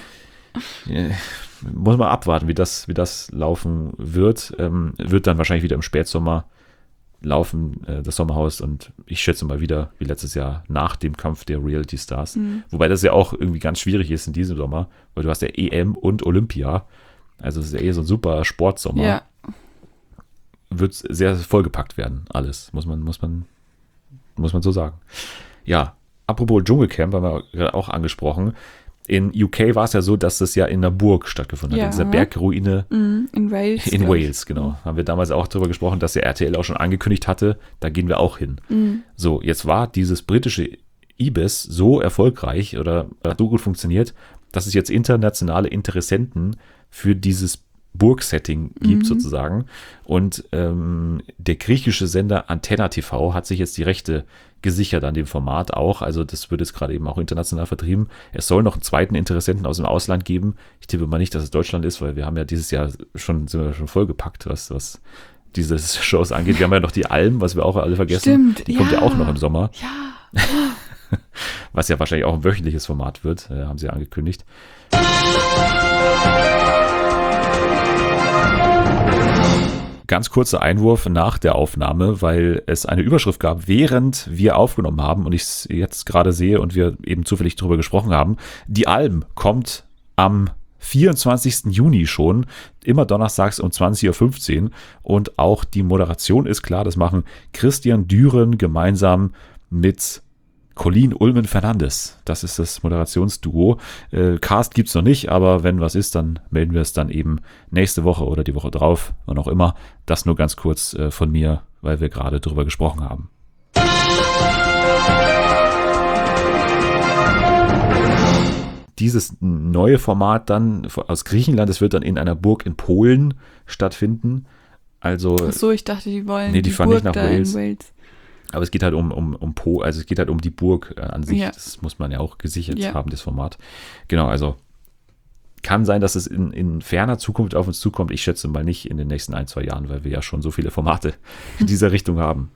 A: äh, muss man abwarten, wie das, wie das laufen wird. Ähm, wird dann wahrscheinlich wieder im Spätsommer laufen, äh, das Sommerhaus, und ich schätze mal wieder, wie letztes Jahr, nach dem Kampf der Reality Stars.
B: Mhm.
A: Wobei das ja auch irgendwie ganz schwierig ist in diesem Sommer, weil du hast ja E M und Olympia. Also es ist ja eh so ein super Sportsommer.
B: ja.
A: Wird sehr vollgepackt werden, alles, muss man, muss man, muss man so sagen. Ja, apropos Dschungelcamp, haben wir gerade auch angesprochen. In U K war es ja so, dass das ja in einer Burg stattgefunden hat,
B: Ja.
A: in dieser Bergruine
B: Mhm, in Wales.
A: in
B: glaub ich.
A: Wales, genau. Haben wir damals auch darüber gesprochen, dass der R T L auch schon angekündigt hatte, da gehen wir auch hin.
B: Mhm.
A: So, jetzt war dieses britische Ibis so erfolgreich oder hat so gut funktioniert, dass es jetzt internationale Interessenten für dieses Burgsetting gibt,
B: Mhm.
A: sozusagen. Und ähm, der griechische Sender Antenna T V hat sich jetzt die Rechte gesichert an dem Format auch. Also das wird jetzt gerade eben auch international vertrieben. Es soll noch einen zweiten Interessenten aus dem Ausland geben. Ich tippe mal nicht, dass es Deutschland ist, weil wir haben ja dieses Jahr schon, sind wir schon vollgepackt, was, was diese Shows angeht. Wir haben ja noch die Alm, was wir auch alle vergessen.
B: Stimmt,
A: Die kommt ja
B: ja.
A: auch noch im Sommer.
B: Ja,
A: Was ja wahrscheinlich auch ein wöchentliches Format wird, äh, haben sie ja angekündigt. Ganz kurzer Einwurf nach der Aufnahme, weil es eine Überschrift gab, während wir aufgenommen haben und ich es jetzt gerade sehe und wir eben zufällig darüber gesprochen haben. Die Alm kommt am vierundzwanzigsten Juni schon, immer donnerstags um zwanzig Uhr fünfzehn, und auch die Moderation ist klar, das machen Christian Düren gemeinsam mit Colleen Ulmen-Fernandes. Das ist das Moderationsduo. Äh, Cast gibt's noch nicht, aber wenn was ist, dann melden wir es dann eben nächste Woche oder die Woche drauf, wann auch immer. Das nur ganz kurz äh, von mir, weil wir gerade drüber gesprochen haben. Dieses neue Format dann aus Griechenland, das wird dann in einer Burg in Polen stattfinden. Also,
B: ach so, ich dachte, die wollen
A: Nee, die
B: die
A: fahren
B: Burg
A: nicht nach
B: da
A: Wales.
B: in Wales.
A: aber es geht halt um, um, um Po, also es geht halt um die Burg äh, an sich.
B: Ja.
A: Das muss man ja auch gesichert
B: Ja.
A: haben, das Format. Genau, also kann sein, dass es in, in ferner Zukunft auf uns zukommt. Ich schätze mal nicht in den nächsten ein, zwei Jahren, weil wir ja schon so viele Formate in dieser Richtung haben.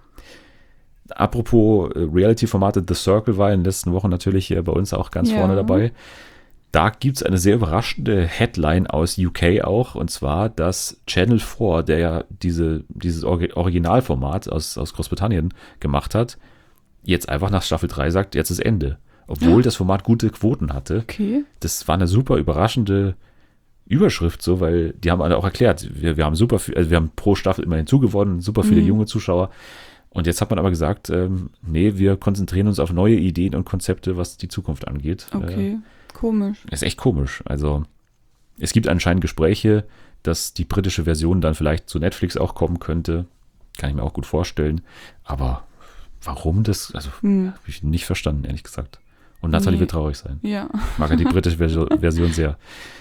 A: Apropos Reality-Formate, The Circle war in den letzten Wochen natürlich bei uns auch ganz
B: Ja.
A: vorne dabei. Da gibt es eine sehr überraschende Headline aus U K auch, und zwar, dass Channel vier, der ja diese, dieses Or- Originalformat aus, aus Großbritannien gemacht hat, jetzt einfach nach Staffel drei sagt, jetzt ist Ende. Obwohl
B: Ja.
A: das Format gute Quoten hatte.
B: Okay.
A: Das war eine super überraschende Überschrift, so, weil die haben alle auch erklärt, wir, wir haben super viel, also wir haben pro Staffel immer hinzugewonnen, super viele
B: Mhm.
A: junge Zuschauer. Und jetzt hat man aber gesagt, ähm, nee, wir konzentrieren uns auf neue Ideen und Konzepte, was die Zukunft angeht.
B: Okay. Komisch.
A: Äh, ist echt komisch. Also es gibt anscheinend Gespräche, dass die britische Version dann vielleicht zu Netflix auch kommen könnte. Kann ich mir auch gut vorstellen. Aber warum das? Also
B: Hm.
A: habe ich nicht verstanden, ehrlich gesagt. Und Nathalie
B: Nee.
A: wird traurig sein.
B: Ja.
A: Ich mag ja die britische Version, Version sehr.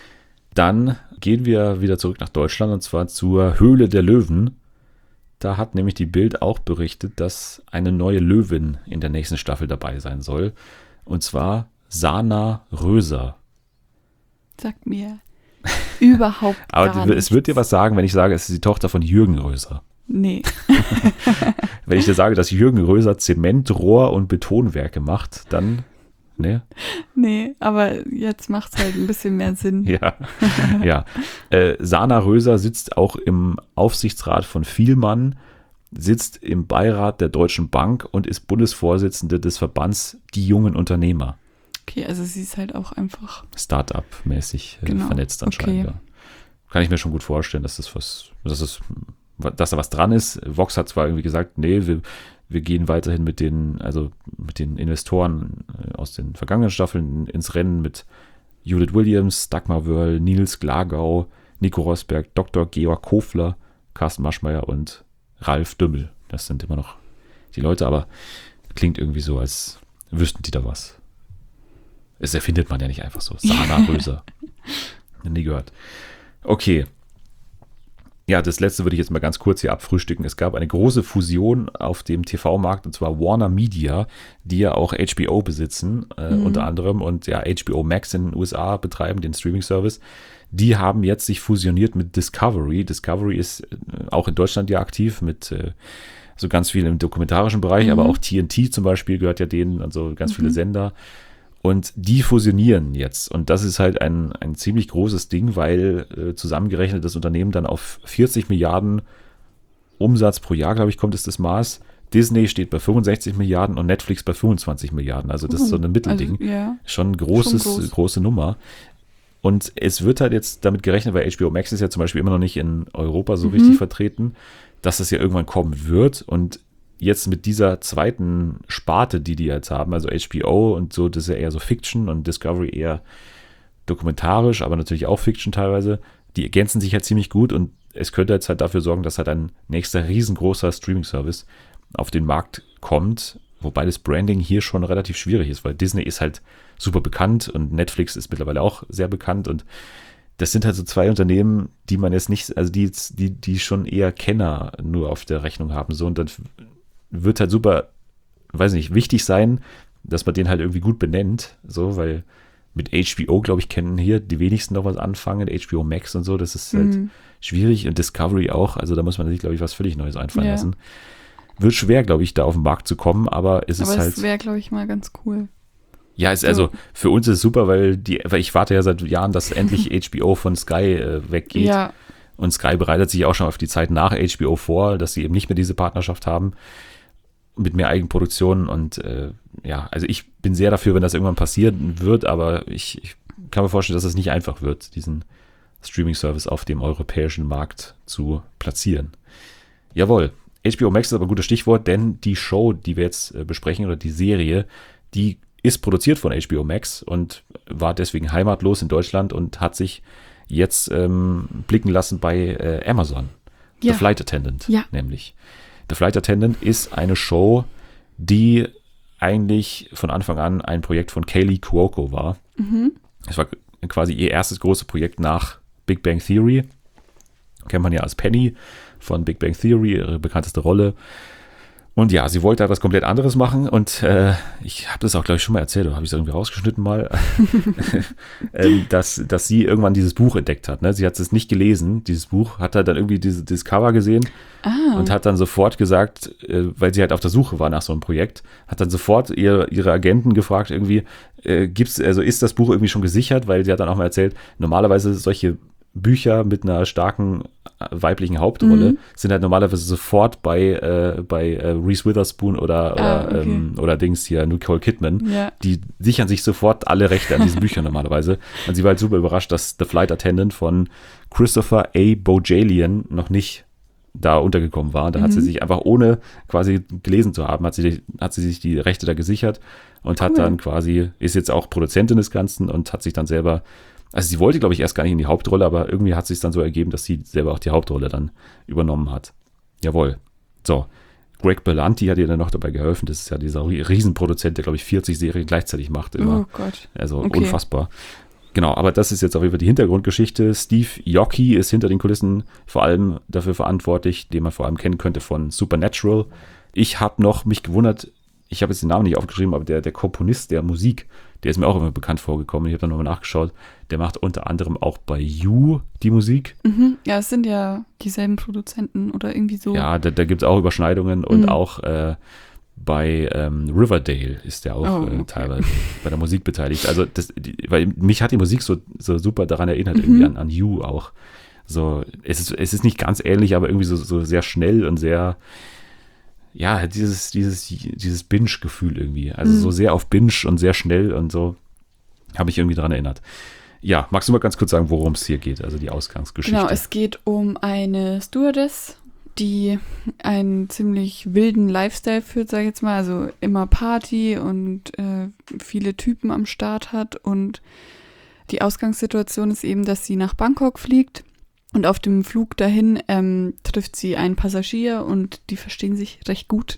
A: Dann gehen wir wieder zurück nach Deutschland, und zwar zur Höhle der Löwen. Da hat nämlich die Bild auch berichtet, dass eine neue Löwin in der nächsten Staffel dabei sein soll. Und zwar Sana Röser.
B: Sagt mir überhaupt
A: Aber
B: gar
A: die- es wird dir was sagen, wenn ich sage, es ist die Tochter von Jürgen Röser.
B: Nee.
A: Wenn ich dir sage, dass Jürgen Röser Zement, Rohr und Betonwerke macht, dann, ne?
B: Nee, aber jetzt macht es halt ein bisschen mehr Sinn.
A: Ja, ja. Äh, Sana Röser sitzt auch im Aufsichtsrat von Vielmann, sitzt im Beirat der Deutschen Bank und ist Bundesvorsitzende des Verbands Die Jungen Unternehmer.
B: Okay, also sie ist halt auch einfach.
A: Start-up-mäßig äh,
B: Genau,
A: vernetzt anscheinend.
B: okay.
A: Ja. Kann ich mir schon gut vorstellen, dass das was, dass das, dass da was dran ist. Vox hat zwar irgendwie gesagt, nee, wir, wir gehen weiterhin mit den, also mit den Investoren äh, aus den vergangenen Staffeln ins Rennen mit Judith Williams, Dagmar Wörl, Nils Glagau, Nico Rosberg, Doktor Georg Kofler, Carsten Maschmeyer und Ralf Dümmel. Das sind immer noch die Leute, aber klingt irgendwie so, als wüssten die da was. Das erfindet man ja nicht einfach so. Sana Röser. Nie gehört. Okay. Ja, das letzte würde ich jetzt mal ganz kurz hier abfrühstücken. Es gab eine große Fusion auf dem T V-Markt, und zwar Warner Media, die ja auch H B O besitzen, äh,
B: Mhm.
A: unter anderem, und ja H B O Max in den U S A betreiben, den Streaming-Service. Die haben jetzt sich fusioniert mit Discovery. Discovery ist äh, auch in Deutschland ja aktiv mit äh, so ganz viel im dokumentarischen Bereich,
B: Mhm.
A: aber auch T N T zum Beispiel gehört ja denen, also ganz viele
B: Mhm.
A: Sender. Und die fusionieren jetzt. Und das ist halt ein, ein ziemlich großes Ding, weil äh, zusammengerechnet das Unternehmen dann auf vierzig Milliarden Umsatz pro Jahr, glaube ich, kommt es das Maß. Disney steht bei fünfundsechzig Milliarden und Netflix bei fünfundzwanzig Milliarden. Also das ist so ein Mittelding.
B: Also, ja.
A: Schon ein großes,
B: Schon groß.
A: große Nummer. Und es wird halt jetzt damit gerechnet, weil H B O Max ist ja zum Beispiel immer noch nicht in Europa so
B: Mhm.
A: richtig vertreten, dass es ja irgendwann kommen wird. Und jetzt mit dieser zweiten Sparte, die die jetzt haben, also H B O und so, das ist ja eher so Fiction und Discovery eher dokumentarisch, aber natürlich auch Fiction teilweise, die ergänzen sich halt ziemlich gut, und es könnte jetzt halt dafür sorgen, dass halt ein nächster riesengroßer Streaming-Service auf den Markt kommt, wobei das Branding hier schon relativ schwierig ist, weil Disney ist halt super bekannt und Netflix ist mittlerweile auch sehr bekannt, und das sind halt so zwei Unternehmen, die man jetzt nicht, also die, die, die schon eher Kenner nur auf der Rechnung haben, so, und dann wird halt super, weiß nicht, wichtig sein, dass man den halt irgendwie gut benennt, so, weil mit H B O, glaube ich, kennen hier die wenigsten noch was anfangen, H B O Max und so, das ist halt
B: Mhm.
A: schwierig, und Discovery auch, also da muss man sich, glaube ich, was völlig Neues einfallen
B: Ja.
A: lassen. Wird schwer, glaube ich, da auf den Markt zu kommen, aber es
B: Aber
A: ist halt,
B: es wäre, glaube ich, mal ganz cool.
A: ja, es,
B: so.
A: also für uns ist es super, weil die, weil ich warte ja seit Jahren, dass endlich H B O von Sky äh, weggeht.
B: Ja,
A: Und Sky bereitet sich auch schon auf die Zeit nach H B O vor, dass sie eben nicht mehr diese Partnerschaft haben mit mehr Eigenproduktionen. Und äh, ja, also ich bin sehr dafür, wenn das irgendwann passieren wird, aber ich, ich kann mir vorstellen, dass es nicht einfach wird, diesen Streaming-Service auf dem europäischen Markt zu platzieren. Jawohl, H B O Max ist aber ein gutes Stichwort, denn die Show, die wir jetzt äh, besprechen, oder die Serie, die ist produziert von H B O Max und war deswegen heimatlos in Deutschland und hat sich jetzt ähm, blicken lassen bei äh, Amazon.
B: Ja.
A: The Flight Attendant,
B: Ja.
A: nämlich. The Flight Attendant ist eine Show, die eigentlich von Anfang an ein Projekt von Kaylee Cuoco war.
B: Mhm.
A: Es war quasi ihr erstes großes Projekt nach Big Bang Theory. Kennt man ja als Penny von Big Bang Theory, ihre bekannteste Rolle. Und ja, sie wollte halt was komplett anderes machen und äh, ich habe das auch, glaube ich, schon mal erzählt, oder habe ich es irgendwie rausgeschnitten mal, ähm, dass, dass sie irgendwann dieses Buch entdeckt hat. Ne? Sie hat es nicht gelesen, dieses Buch, hat halt dann irgendwie diese, dieses Cover gesehen
B: Ah.
A: und hat dann sofort gesagt, äh, weil sie halt auf der Suche war nach so einem Projekt, hat dann sofort ihr, ihre Agenten gefragt irgendwie, äh, gibt's, also ist das Buch irgendwie schon gesichert? Weil sie hat dann auch mal erzählt, normalerweise solche Bücher mit einer starken weiblichen Hauptrolle
B: Mhm.
A: sind halt normalerweise sofort bei, äh, bei äh, Reese Witherspoon oder,
B: Ah,
A: oder,
B: okay.
A: ähm, oder Dings hier, Nicole Kidman.
B: Ja.
A: Die sichern sich sofort alle Rechte an diesen Büchern normalerweise. Und sie war halt super überrascht, dass The Flight Attendant von Christopher A. Bojalian noch nicht da untergekommen war. Da hat sie
B: Mhm.
A: sich einfach, ohne quasi gelesen zu haben, hat sie, hat sie sich die Rechte da gesichert und hat
B: Cool.
A: dann quasi, ist jetzt auch Produzentin des Ganzen und hat sich dann selber, also sie wollte, glaube ich, erst gar nicht in die Hauptrolle, aber irgendwie hat es sich dann so ergeben, dass sie selber auch die Hauptrolle dann übernommen hat. Jawohl. So, Greg Berlanti hat ihr dann noch dabei geholfen. Das ist ja dieser Riesenproduzent, der, glaube ich, vierzig Serien gleichzeitig macht immer.
B: Oh Gott.
A: Also
B: Okay.
A: unfassbar. Genau, aber das ist jetzt auf jeden Fall die Hintergrundgeschichte. Steve Yockey ist hinter den Kulissen vor allem dafür verantwortlich, den man vor allem kennen könnte von Supernatural. Ich habe noch mich gewundert, ich habe jetzt den Namen nicht aufgeschrieben, aber der, der Komponist der Musik, der ist mir auch immer bekannt vorgekommen. Ich habe dann nochmal nachgeschaut. Der macht unter anderem auch bei You die Musik.
B: Mhm. Ja, es sind ja dieselben Produzenten oder irgendwie so.
A: Ja, da, da gibt es auch Überschneidungen und
B: Mhm.
A: auch äh, bei ähm, Riverdale ist der auch
B: Oh,
A: äh,
B: okay.
A: teilweise bei der Musik beteiligt. Also das, die, weil mich hat die Musik so, so super daran erinnert,
B: Mhm.
A: irgendwie an, an You auch. So, es ist, es ist nicht ganz ähnlich, aber irgendwie so, so sehr schnell und sehr, ja, dieses, dieses, dieses Binge-Gefühl irgendwie. Also
B: Mhm.
A: so sehr auf Binge und sehr schnell und so habe ich irgendwie daran erinnert. Ja, magst du mal ganz kurz sagen, worum es hier geht, also die Ausgangsgeschichte?
B: Genau, es geht um eine Stewardess, die einen ziemlich wilden Lifestyle führt, sage ich jetzt mal. Also immer Party und äh, viele Typen am Start hat. Und die Ausgangssituation ist eben, dass sie nach Bangkok fliegt. Und auf dem Flug dahin ähm, trifft sie einen Passagier und die verstehen sich recht gut.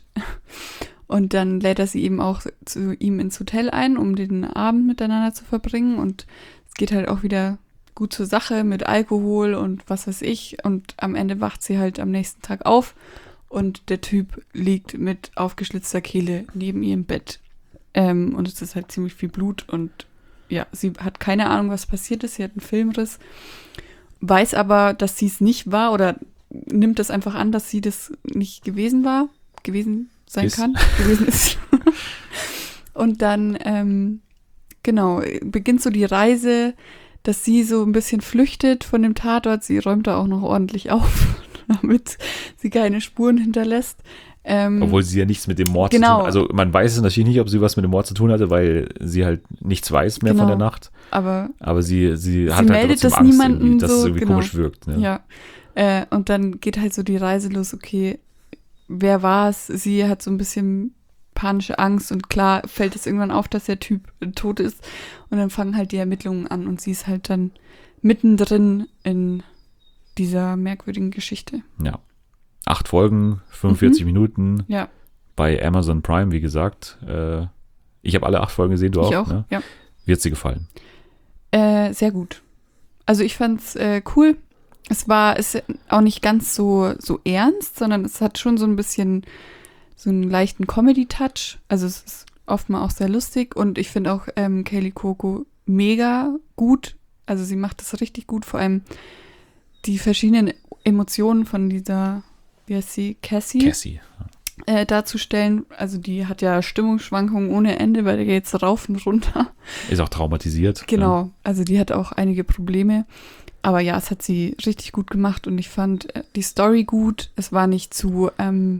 B: Und dann lädt er sie eben auch zu ihm ins Hotel ein, um den Abend miteinander zu verbringen. Und es geht halt auch wieder gut zur Sache mit Alkohol und was weiß ich. Und am Ende wacht sie halt am nächsten Tag auf und der Typ liegt mit aufgeschlitzter Kehle neben ihr im Bett. Ähm, und es ist halt ziemlich viel Blut und ja, sie hat keine Ahnung, was passiert ist. Sie hat einen Filmriss, weiß aber, dass sie es nicht war oder nimmt das einfach an, dass sie das nicht gewesen war, gewesen sein
A: Ist.
B: kann, gewesen ist. Und dann, ähm, genau, beginnt so die Reise, dass sie so ein bisschen flüchtet von dem Tatort. Sie räumt da auch noch ordentlich auf, damit sie keine Spuren hinterlässt. Ähm,
A: Obwohl sie ja nichts mit dem Mord
B: Genau.
A: zu tun hat. Also man weiß es natürlich nicht, ob sie was mit dem Mord zu tun hatte, weil sie halt nichts weiß mehr von
B: Genau.
A: der Nacht.
B: aber
A: Aber sie, sie,
B: Sie
A: hat halt
B: meldet
A: trotzdem
B: das
A: Angst
B: niemandem
A: irgendwie, dass es
B: so,
A: irgendwie
B: genau.
A: komisch wirkt. Ne?
B: ja. Äh, und dann geht halt so die Reise los, okay, wer war es? Sie hat so ein bisschen panische Angst und klar fällt es irgendwann auf, dass der Typ äh, tot ist. Und dann fangen halt die Ermittlungen an und sie ist halt dann mittendrin in dieser merkwürdigen Geschichte.
A: Ja. Acht Folgen, fünfundvierzig
B: Mhm.
A: Minuten
B: Ja,
A: bei Amazon Prime, wie gesagt. Äh, ich habe alle acht Folgen gesehen, du auch.
B: ich auch.
A: Ne?
B: Ja.
A: Wie hat's dir gefallen?
B: Äh, sehr gut. Also ich fand's äh, cool. Es war ist auch nicht ganz so, so ernst, sondern es hat schon so ein bisschen so einen leichten Comedy-Touch. Also es ist oft mal auch sehr lustig und ich finde auch ähm, Kaley Cuoco mega gut. Also sie macht das richtig gut, vor allem die verschiedenen Emotionen von dieser, wie heißt sie, Cassie,
A: Cassie.
B: äh, darzustellen. Also die hat ja Stimmungsschwankungen ohne Ende, weil der geht jetzt rauf und runter.
A: Ist auch traumatisiert. Ne?
B: Genau, also die hat auch einige Probleme. Aber ja, es hat sie richtig gut gemacht und ich fand äh, die Story gut. Es war nicht zu, ähm,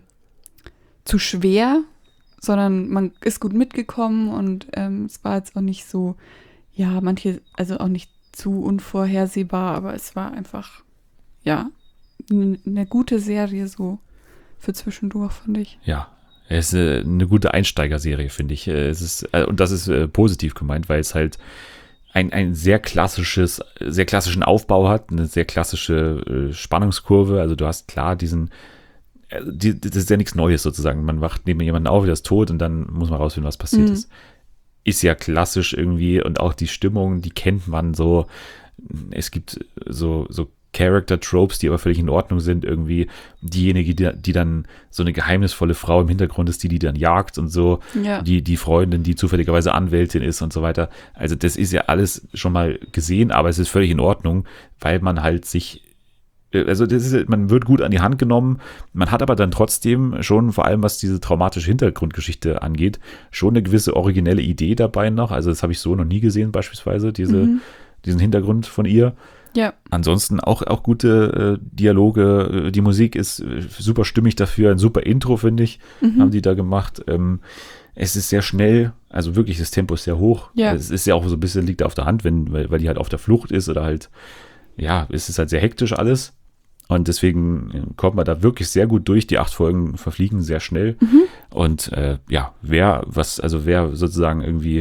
B: zu schwer, sondern man ist gut mitgekommen und ähm, es war jetzt auch nicht so, ja, manche, also auch nicht zu unvorhersehbar, aber es war einfach, ja, n- eine gute Serie so für zwischendurch, fand ich.
A: Ja, es ist äh, eine gute Einsteigerserie, finde ich. Äh, Es ist, äh, und das ist äh, positiv gemeint, weil es halt ein, ein sehr klassisches, sehr klassischen Aufbau hat, eine sehr klassische äh, Spannungskurve. Also du hast klar diesen, äh, die, das ist ja nichts Neues sozusagen. Man wacht neben jemanden auf, der ist tot und dann muss man rausfinden, was passiert
B: Mhm.
A: ist. Ist ja klassisch irgendwie und auch die Stimmung, die kennt man so. Es gibt so, so Character-Tropes, die aber völlig in Ordnung sind. Irgendwie diejenige, die, die dann so eine geheimnisvolle Frau im Hintergrund ist, die die dann jagt und so.
B: Ja.
A: Die, die Freundin, die zufälligerweise Anwältin ist und so weiter. Also das ist ja alles schon mal gesehen, aber es ist völlig in Ordnung, weil man halt sich Also das ist, man wird gut an die Hand genommen, man hat aber dann trotzdem schon, vor allem was diese traumatische Hintergrundgeschichte angeht, schon eine gewisse originelle Idee dabei noch. Also das habe ich so noch nie gesehen beispielsweise, diese,
B: Mhm.
A: diesen Hintergrund von ihr.
B: Ja,
A: Ansonsten auch, auch gute äh, Dialoge, die Musik ist äh, super stimmig dafür, ein super Intro, finde ich,
B: Mhm.
A: haben die da gemacht. Ähm, es ist sehr schnell, also wirklich das Tempo ist sehr hoch.
B: Ja.
A: Es ist ja auch so ein bisschen, liegt auf der Hand, wenn, weil, weil die halt auf der Flucht ist oder halt, ja, es ist halt sehr hektisch alles. Und deswegen kommt man da wirklich sehr gut durch. Die acht Folgen verfliegen sehr schnell.
B: Mhm.
A: Und äh, ja, wer was, also wer sozusagen irgendwie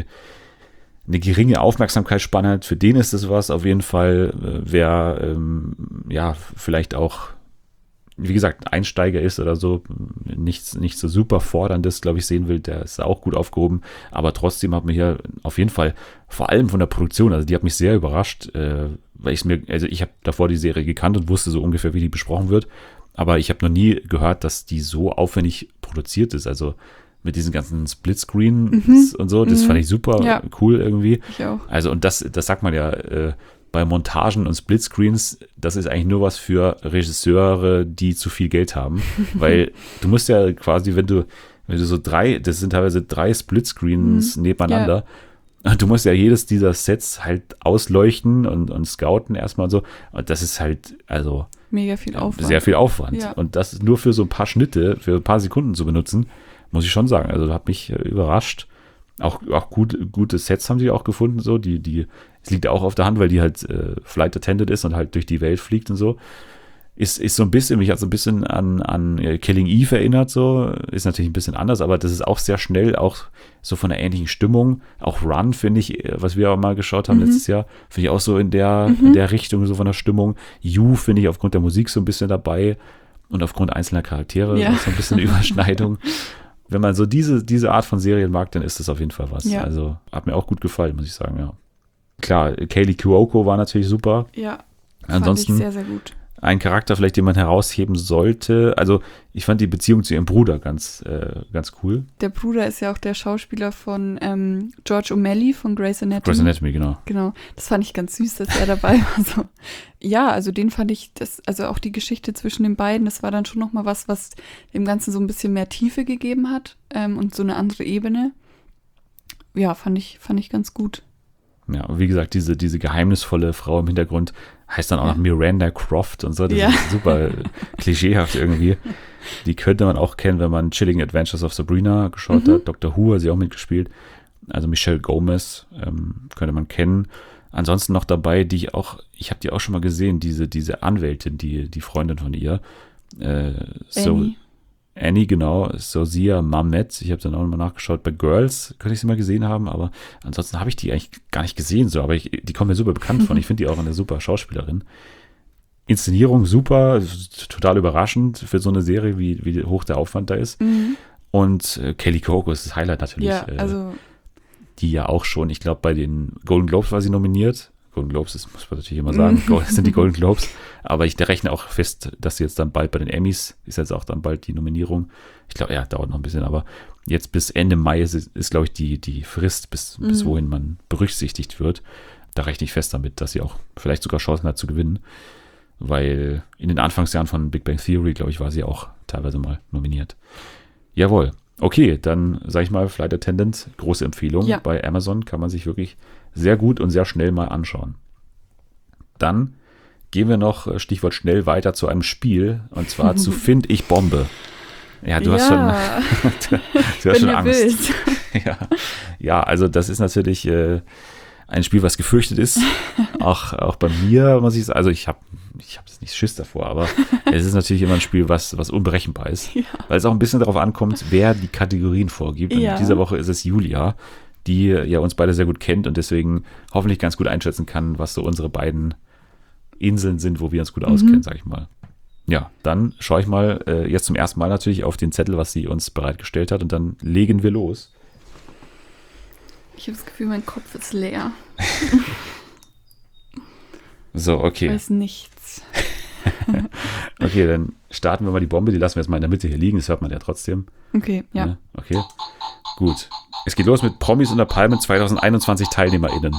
A: eine geringe Aufmerksamkeitsspanne hat, für den ist das was auf jeden Fall. Äh, wer ähm, ja vielleicht auch, wie gesagt, Einsteiger ist oder so, nichts nicht so super forderndes, glaube ich, sehen will, der ist auch gut aufgehoben. Aber trotzdem hat mir hier auf jeden Fall, vor allem von der Produktion, also die hat mich sehr überrascht, äh, weil ich mir, also ich habe davor die Serie gekannt und wusste so ungefähr, wie die besprochen wird. Aber ich habe noch nie gehört, dass die so aufwendig produziert ist. Also mit diesen ganzen Splitscreens
B: Mhm.
A: und so, das
B: Mhm.
A: fand ich super
B: Ja.
A: cool irgendwie.
B: ich auch.
A: Also und das, das sagt man ja äh, bei Montagen und Splitscreens, das ist eigentlich nur was für Regisseure, die zu viel Geld haben, weil du musst ja quasi, wenn du, wenn du so drei, das sind teilweise drei Splitscreens
B: Mhm.
A: nebeneinander, und du musst ja jedes dieser Sets halt ausleuchten und, und scouten erstmal und so, und das ist halt, also
B: Mega viel Aufwand.
A: sehr viel Aufwand.
B: Ja.
A: Und das nur für so ein paar Schnitte, für ein paar Sekunden zu benutzen, muss ich schon sagen. Also hat mich äh, überrascht. Auch, auch gut, gute Sets haben sie auch gefunden, so. Die, die, es liegt auch auf der Hand, weil die halt äh, Flight Attendant ist und halt durch die Welt fliegt und so. Ist, ist so ein bisschen, mich hat so ein bisschen an, an äh, Killing Eve erinnert, so. Ist natürlich ein bisschen anders, aber das ist auch sehr schnell, auch so von der ähnlichen Stimmung. Auch Run, finde ich, äh, was wir auch mal geschaut haben
B: Mhm.
A: letztes Jahr, finde ich auch so in der,
B: Mhm.
A: in der Richtung, so von der Stimmung. You finde ich aufgrund der Musik so ein bisschen dabei und aufgrund einzelner Charaktere
B: Ja.
A: so ein bisschen Überschneidung. Wenn man so diese, diese Art von Serien mag, dann ist das auf jeden Fall was.
B: Ja.
A: Also hat mir auch gut gefallen, muss ich sagen, ja. Klar, Kaylee Cuoco war natürlich super.
B: Ja,
A: Ansonsten
B: fand ich sehr, sehr gut.
A: ein Charakter vielleicht, den man herausheben sollte. Also ich fand die Beziehung zu ihrem Bruder ganz, äh, ganz cool.
B: Der Bruder ist ja auch der Schauspieler von ähm, George O'Malley von Grey's Anatomy.
A: Grey's Anatomy, genau.
B: Genau, das fand ich ganz süß, dass er dabei war. So. Ja, also den fand ich, das, also auch die Geschichte zwischen den beiden, das war dann schon nochmal was, was dem Ganzen so ein bisschen mehr Tiefe gegeben hat ähm, und so eine andere Ebene. Ja, fand ich, fand ich ganz gut.
A: Ja, und wie gesagt, diese, diese geheimnisvolle Frau im Hintergrund heißt dann auch
B: Ja.
A: noch Miranda Croft und so. Das
B: Ja.
A: ist super klischeehaft irgendwie. Die könnte man auch kennen, wenn man Chilling Adventures of Sabrina geschaut
B: Mhm.
A: hat. Doctor Who hat sie auch mitgespielt. Also Michelle Gomez ähm, könnte man kennen. Ansonsten noch dabei, die ich auch, ich habe die auch schon mal gesehen, diese, diese Anwältin, die, die Freundin von ihr. Äh, so,
B: Annie.
A: Annie, genau, Sosia Mamet. Ich habe dann auch nochmal nachgeschaut. Bei Girls könnte ich sie mal gesehen haben, aber ansonsten habe ich die eigentlich gar nicht gesehen. So, aber ich, die kommen mir super bekannt von. Ich finde die auch eine super Schauspielerin. Inszenierung super, total überraschend für so eine Serie, wie, wie hoch der Aufwand da ist.
B: Mhm.
A: Und äh, Kelly Cuoco ist das Highlight natürlich.
B: Ja,
A: äh,
B: also
A: die ja auch schon, ich glaube, bei den Golden Globes war sie nominiert. Golden Globes, das muss man natürlich immer sagen, das sind die Golden Globes. Aber ich rechne auch fest, dass sie jetzt dann bald bei den Emmys, ist jetzt auch dann bald die Nominierung. Ich glaube, ja, dauert noch ein bisschen, aber jetzt bis Ende Mai ist, ist glaube ich, die, die Frist, bis,
B: Mhm.
A: bis wohin man berücksichtigt wird. Da rechne ich fest damit, dass sie auch vielleicht sogar Chancen hat zu gewinnen. Weil in den Anfangsjahren von Big Bang Theory, glaube ich, war sie auch teilweise mal nominiert. Jawohl. Okay, dann sage ich mal, Flight Attendant, große Empfehlung.
B: Ja.
A: Bei Amazon kann man sich wirklich sehr gut und sehr schnell mal anschauen. Dann gehen wir noch, Stichwort schnell, weiter zu einem Spiel, und zwar zu Find ich Bombe. Ja, du hast schon,
B: ja,
A: du hast
B: wenn
A: schon
B: ihr
A: Angst.
B: wollt.
A: Ja. ja, also das ist natürlich äh, ein Spiel, was gefürchtet ist. Auch, auch bei mir, muss ich sagen, also ich habe ich hab nicht Schiss davor, aber es ist natürlich immer ein Spiel, was, was unberechenbar ist.
B: Ja.
A: Weil es auch ein bisschen darauf ankommt, wer die Kategorien vorgibt. Und
B: Ja.
A: in dieser Woche ist es Julia, die ja uns beide sehr gut kennt und deswegen hoffentlich ganz gut einschätzen kann, was so unsere beiden Inseln sind, wo wir uns gut auskennen, sag ich mal. Ja, dann schaue ich mal äh, jetzt zum ersten Mal natürlich auf den Zettel, was sie uns bereitgestellt hat, und dann legen wir los.
B: Ich habe das Gefühl, mein Kopf ist leer.
A: So,
B: Ich
A: okay.
B: weiß nichts.
A: Okay, dann starten wir mal die Bombe. Die lassen wir jetzt mal in der Mitte hier liegen. Das hört man ja trotzdem.
B: Okay, ja.
A: Ne? Okay, gut. Es geht los mit Promis unter Palmen zwanzig einundzwanzig TeilnehmerInnen.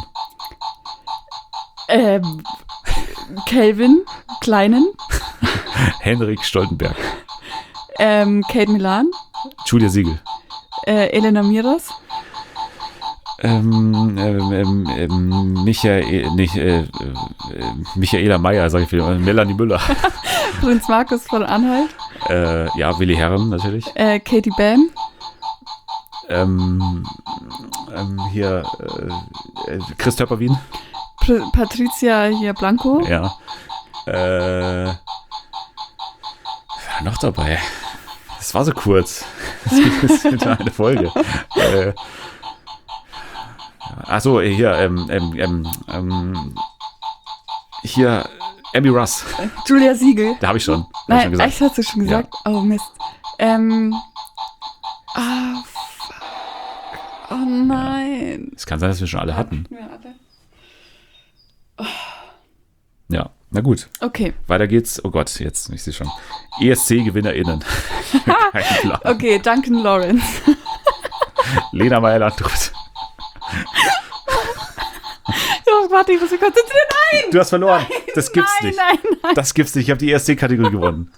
B: Ähm, Calvin, Kleinen,
A: Henrik Stoltenberg,
B: ähm, Kate Milan,
A: Julia Siegel,
B: äh, Elena Miras,
A: ähm, ähm, ähm, ähm, Michael, nicht, äh, äh, Michaela Meyer, sag ich wieder, Melanie Müller,
B: Prinz Markus von Anhalt,
A: äh, ja, Willi Herren natürlich,
B: äh, Katie Bam,
A: ähm, ähm, hier, äh, Chris Töpperwien,
B: Pr- Patricia hier Blanco,
A: ja, äh, wer war noch dabei? Das war so kurz. Das ist wieder eine Folge. äh, Achso, hier, ähm, ähm, ähm, ähm, hier, Emmy Russ.
B: Julia Siegel.
A: Da habe ich schon. Hab ich
B: Nein,
A: schon gesagt.
B: echt, hast du schon gesagt? Oh, Mist. Ähm, ah, fuck. Oh nein.
A: Es kann sein, dass wir schon alle hatten.
B: Ja, alle.
A: Ja, na gut.
B: Okay,
A: Weiter geht's. Oh Gott, jetzt, ich sehe schon. E S C-GewinnerInnen. Kein Plan.
B: okay, Duncan Lawrence.
A: Lena Meyer-Landrut.
B: Oh, warte, ich muss mich konzentrieren. Nein!
A: Du hast verloren. Das gibt's
B: nein,
A: nicht.
B: Nein, nein,
A: Das gibt's nicht. Ich habe die E S C-Kategorie gewonnen.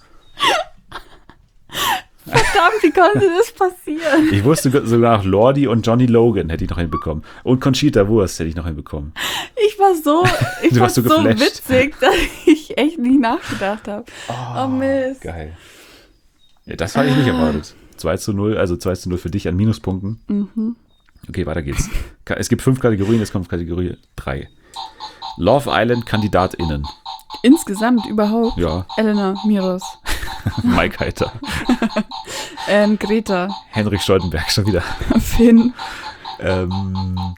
B: verdammt, wie konnte das passieren?
A: Ich wusste sogar noch Lordi und Johnny Logan hätte ich noch hinbekommen. Und Conchita Wurst hätte ich noch hinbekommen.
B: Ich war so, ich
A: Du
B: war
A: warst so
B: so
A: geflasht.
B: witzig, dass ich echt nicht nachgedacht habe. Oh, Mist.
A: Geil. Ja, das habe ich nicht erwartet. zwei zu null, also zwei zu null für dich an Minuspunkten.
B: Mhm.
A: Okay, weiter geht's. Ka- Es gibt fünf Kategorien, jetzt kommt Kategorie drei. Love Island KandidatInnen.
B: Insgesamt überhaupt.
A: Ja,
B: Elena Miros.
A: Mike Heiter.
B: Ähm, Greta.
A: Henrik Stoltenberg schon wieder.
B: Finn.
A: Ähm,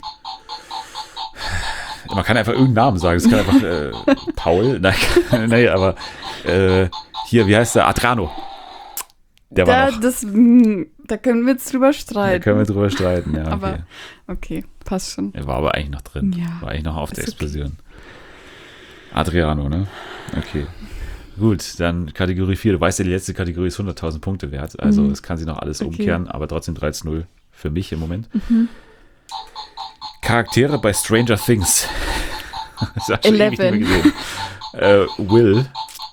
A: man kann einfach irgendeinen Namen sagen. Es kann einfach äh, Paul. Nein, nein, aber äh, hier, wie heißt der? Adrano. Der war
B: Da,
A: noch.
B: das, mh, da können wir jetzt drüber
A: Da
B: streiten.
A: können wir drüber streiten, ja.
B: Aber
A: Okay.
B: okay, passt schon.
A: Er war aber eigentlich noch drin.
B: Ja.
A: War eigentlich noch auf der
B: Ist okay.
A: Explosion. Adriano, ne? Okay. Gut, dann Kategorie vier. Du weißt ja, die letzte Kategorie ist hunderttausend Punkte wert. Also
B: Mhm.
A: es kann sich noch alles
B: Okay.
A: umkehren, aber trotzdem drei zu null für mich im Moment.
B: Mhm.
A: Charaktere bei Stranger Things. Das hab ich schon ewig nicht mehr
B: Eleven.
A: gesehen. Äh, Will.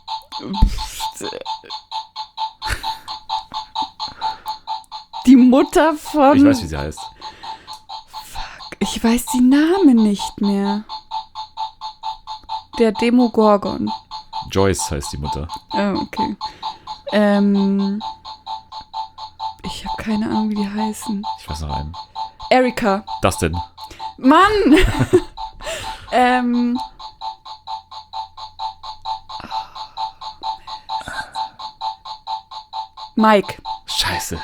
B: Die Mutter von...
A: Ich weiß, wie sie heißt.
B: Ich weiß die Namen nicht mehr. Der Demogorgon.
A: Joyce heißt die Mutter.
B: Oh, okay. Ähm, ich habe keine Ahnung, wie die heißen.
A: Ich weiß noch einen.
B: Erika.
A: Dustin.
B: Mann! ähm. Mike.
A: Scheiße.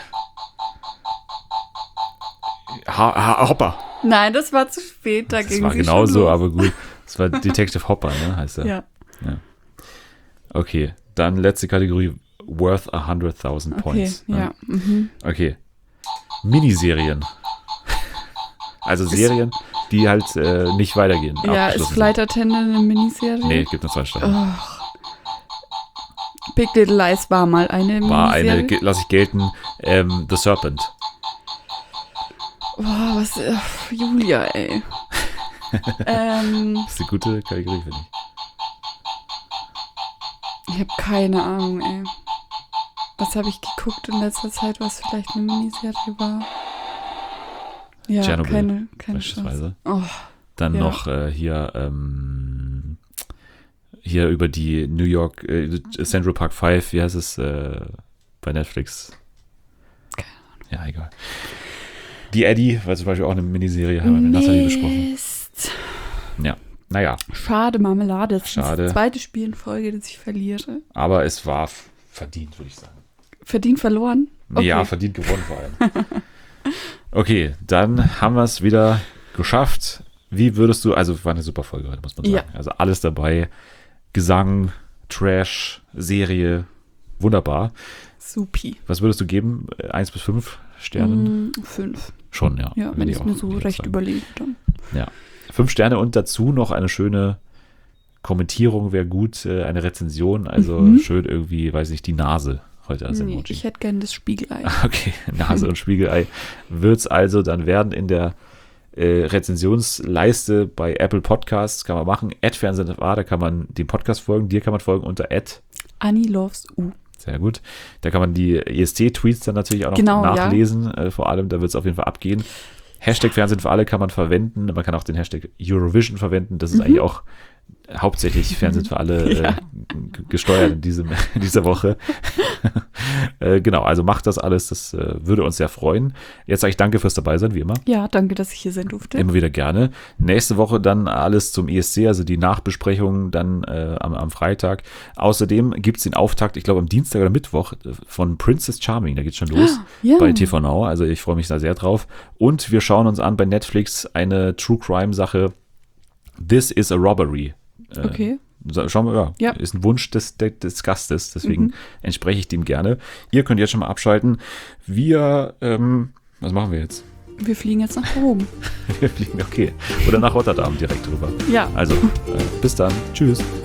A: Ha ha Hopper.
B: Nein, das war zu spät. Da
A: Das
B: ging
A: war
B: sie
A: genauso,
B: schon los.
A: aber gut. Das war Detective Hopper, ne? Heißt er.
B: Ja.
A: Okay, dann letzte Kategorie. Worth a hundred thousand
B: Okay,
A: points. ne?
B: ja. Mhm.
A: Okay. Miniserien. Also Serien, die halt äh, nicht weitergehen.
B: Ja, ist
A: abgeschlossen
B: Flight Attendant eine Miniserie?
A: sind. Nee, gibt nur zwei Staffeln.
B: Oh. Big Little Lies war mal eine
A: War
B: Miniserie.
A: eine, ge- lass ich gelten, ähm, The Serpent.
B: Boah, was. Äh, Julia, ey. ähm,
A: Das ist eine gute Kategorie, finde ich.
B: ich habe keine Ahnung, ey. Was habe ich geguckt in letzter Zeit, was vielleicht eine Miniserie war? Ja,
A: Tschernobyl,
B: keine, keine Chance.
A: Beispielsweise.
B: Oh,
A: Dann
B: Ja.
A: noch äh, hier, ähm, hier über die New York, äh, Central Park Five, wie heißt es, äh, bei Netflix?
B: Keine
A: Ahnung. Ja, egal. Die Eddie war zum Beispiel auch eine Miniserie, haben wir mit Nathalie besprochen.
B: Mist.
A: Ja, naja,
B: Schade, Marmelade. Das
A: Schade.
B: ist die zweite Spiel in Folge, dass ich verliere.
A: aber es war f- verdient, würde ich sagen.
B: Verdient verloren? Okay.
A: Ja, verdient gewonnen vor allem. Okay, dann haben wir es wieder geschafft. Wie würdest du, also war eine super Folge heute, muss man sagen.
B: Ja.
A: Also alles dabei. Gesang, Trash, Serie, wunderbar.
B: Supi.
A: Was würdest du geben? Äh, Eins bis fünf Sternen?
B: Mm, fünf.
A: Schon, ja.
B: Ja,
A: Würde
B: wenn
A: ich
B: ich
A: auch
B: mir so
A: direkt
B: recht
A: sagen.
B: überlege, dann.
A: Ja. Fünf Sterne und dazu noch eine schöne Kommentierung wäre gut, äh, eine Rezension, also
B: Mhm.
A: schön irgendwie, weiß ich, die Nase heute als
B: Nee,
A: Emoji.
B: ich hätte gern das Spiegelei.
A: Okay, Nase und Spiegelei wird es also dann werden in der äh, Rezensionsleiste bei Apple Podcasts, kann man machen, at Fernsehen da kann man dem Podcast folgen, dir kann man folgen unter at,
B: Annie loves U.
A: sehr gut, da kann man die E S C-Tweets dann natürlich auch noch
B: Genau, ja.
A: nachlesen, äh, vor allem, da wird es auf jeden Fall abgehen. Hashtag Fernsehen für alle kann man verwenden, man kann auch den Hashtag Eurovision verwenden, das ist
B: Mhm.
A: eigentlich auch hauptsächlich Fernsehen für alle äh,
B: Ja.
A: g- gesteuert in, diesem, in dieser Woche. äh, genau, also macht das alles, das äh, würde uns sehr freuen. Jetzt sage ich danke fürs Dabeisein, wie immer.
B: Ja, danke, dass ich hier sein durfte.
A: Immer wieder gerne. Nächste Woche dann alles zum E S C, also die Nachbesprechung dann äh, am, am Freitag. Außerdem gibt es den Auftakt, ich glaube am Dienstag oder Mittwoch, äh, von Princess Charming, da geht's schon los.
B: Ja.
A: Bei T V Now, also ich freue mich da sehr drauf. Und wir schauen uns an bei Netflix eine True Crime Sache, This is a Robbery. Äh,
B: Okay.
A: so- Schauen wir, ja,
B: Ja.
A: ist ein Wunsch des, des, des Gastes, deswegen
B: Mhm.
A: entspreche ich dem gerne. Ihr könnt jetzt schon mal abschalten. Wir, ähm, was machen wir jetzt?
B: Wir fliegen jetzt nach Rom.
A: Wir fliegen, okay. Oder nach Rotterdam direkt rüber.
B: Ja.
A: Also, äh, bis dann. Tschüss.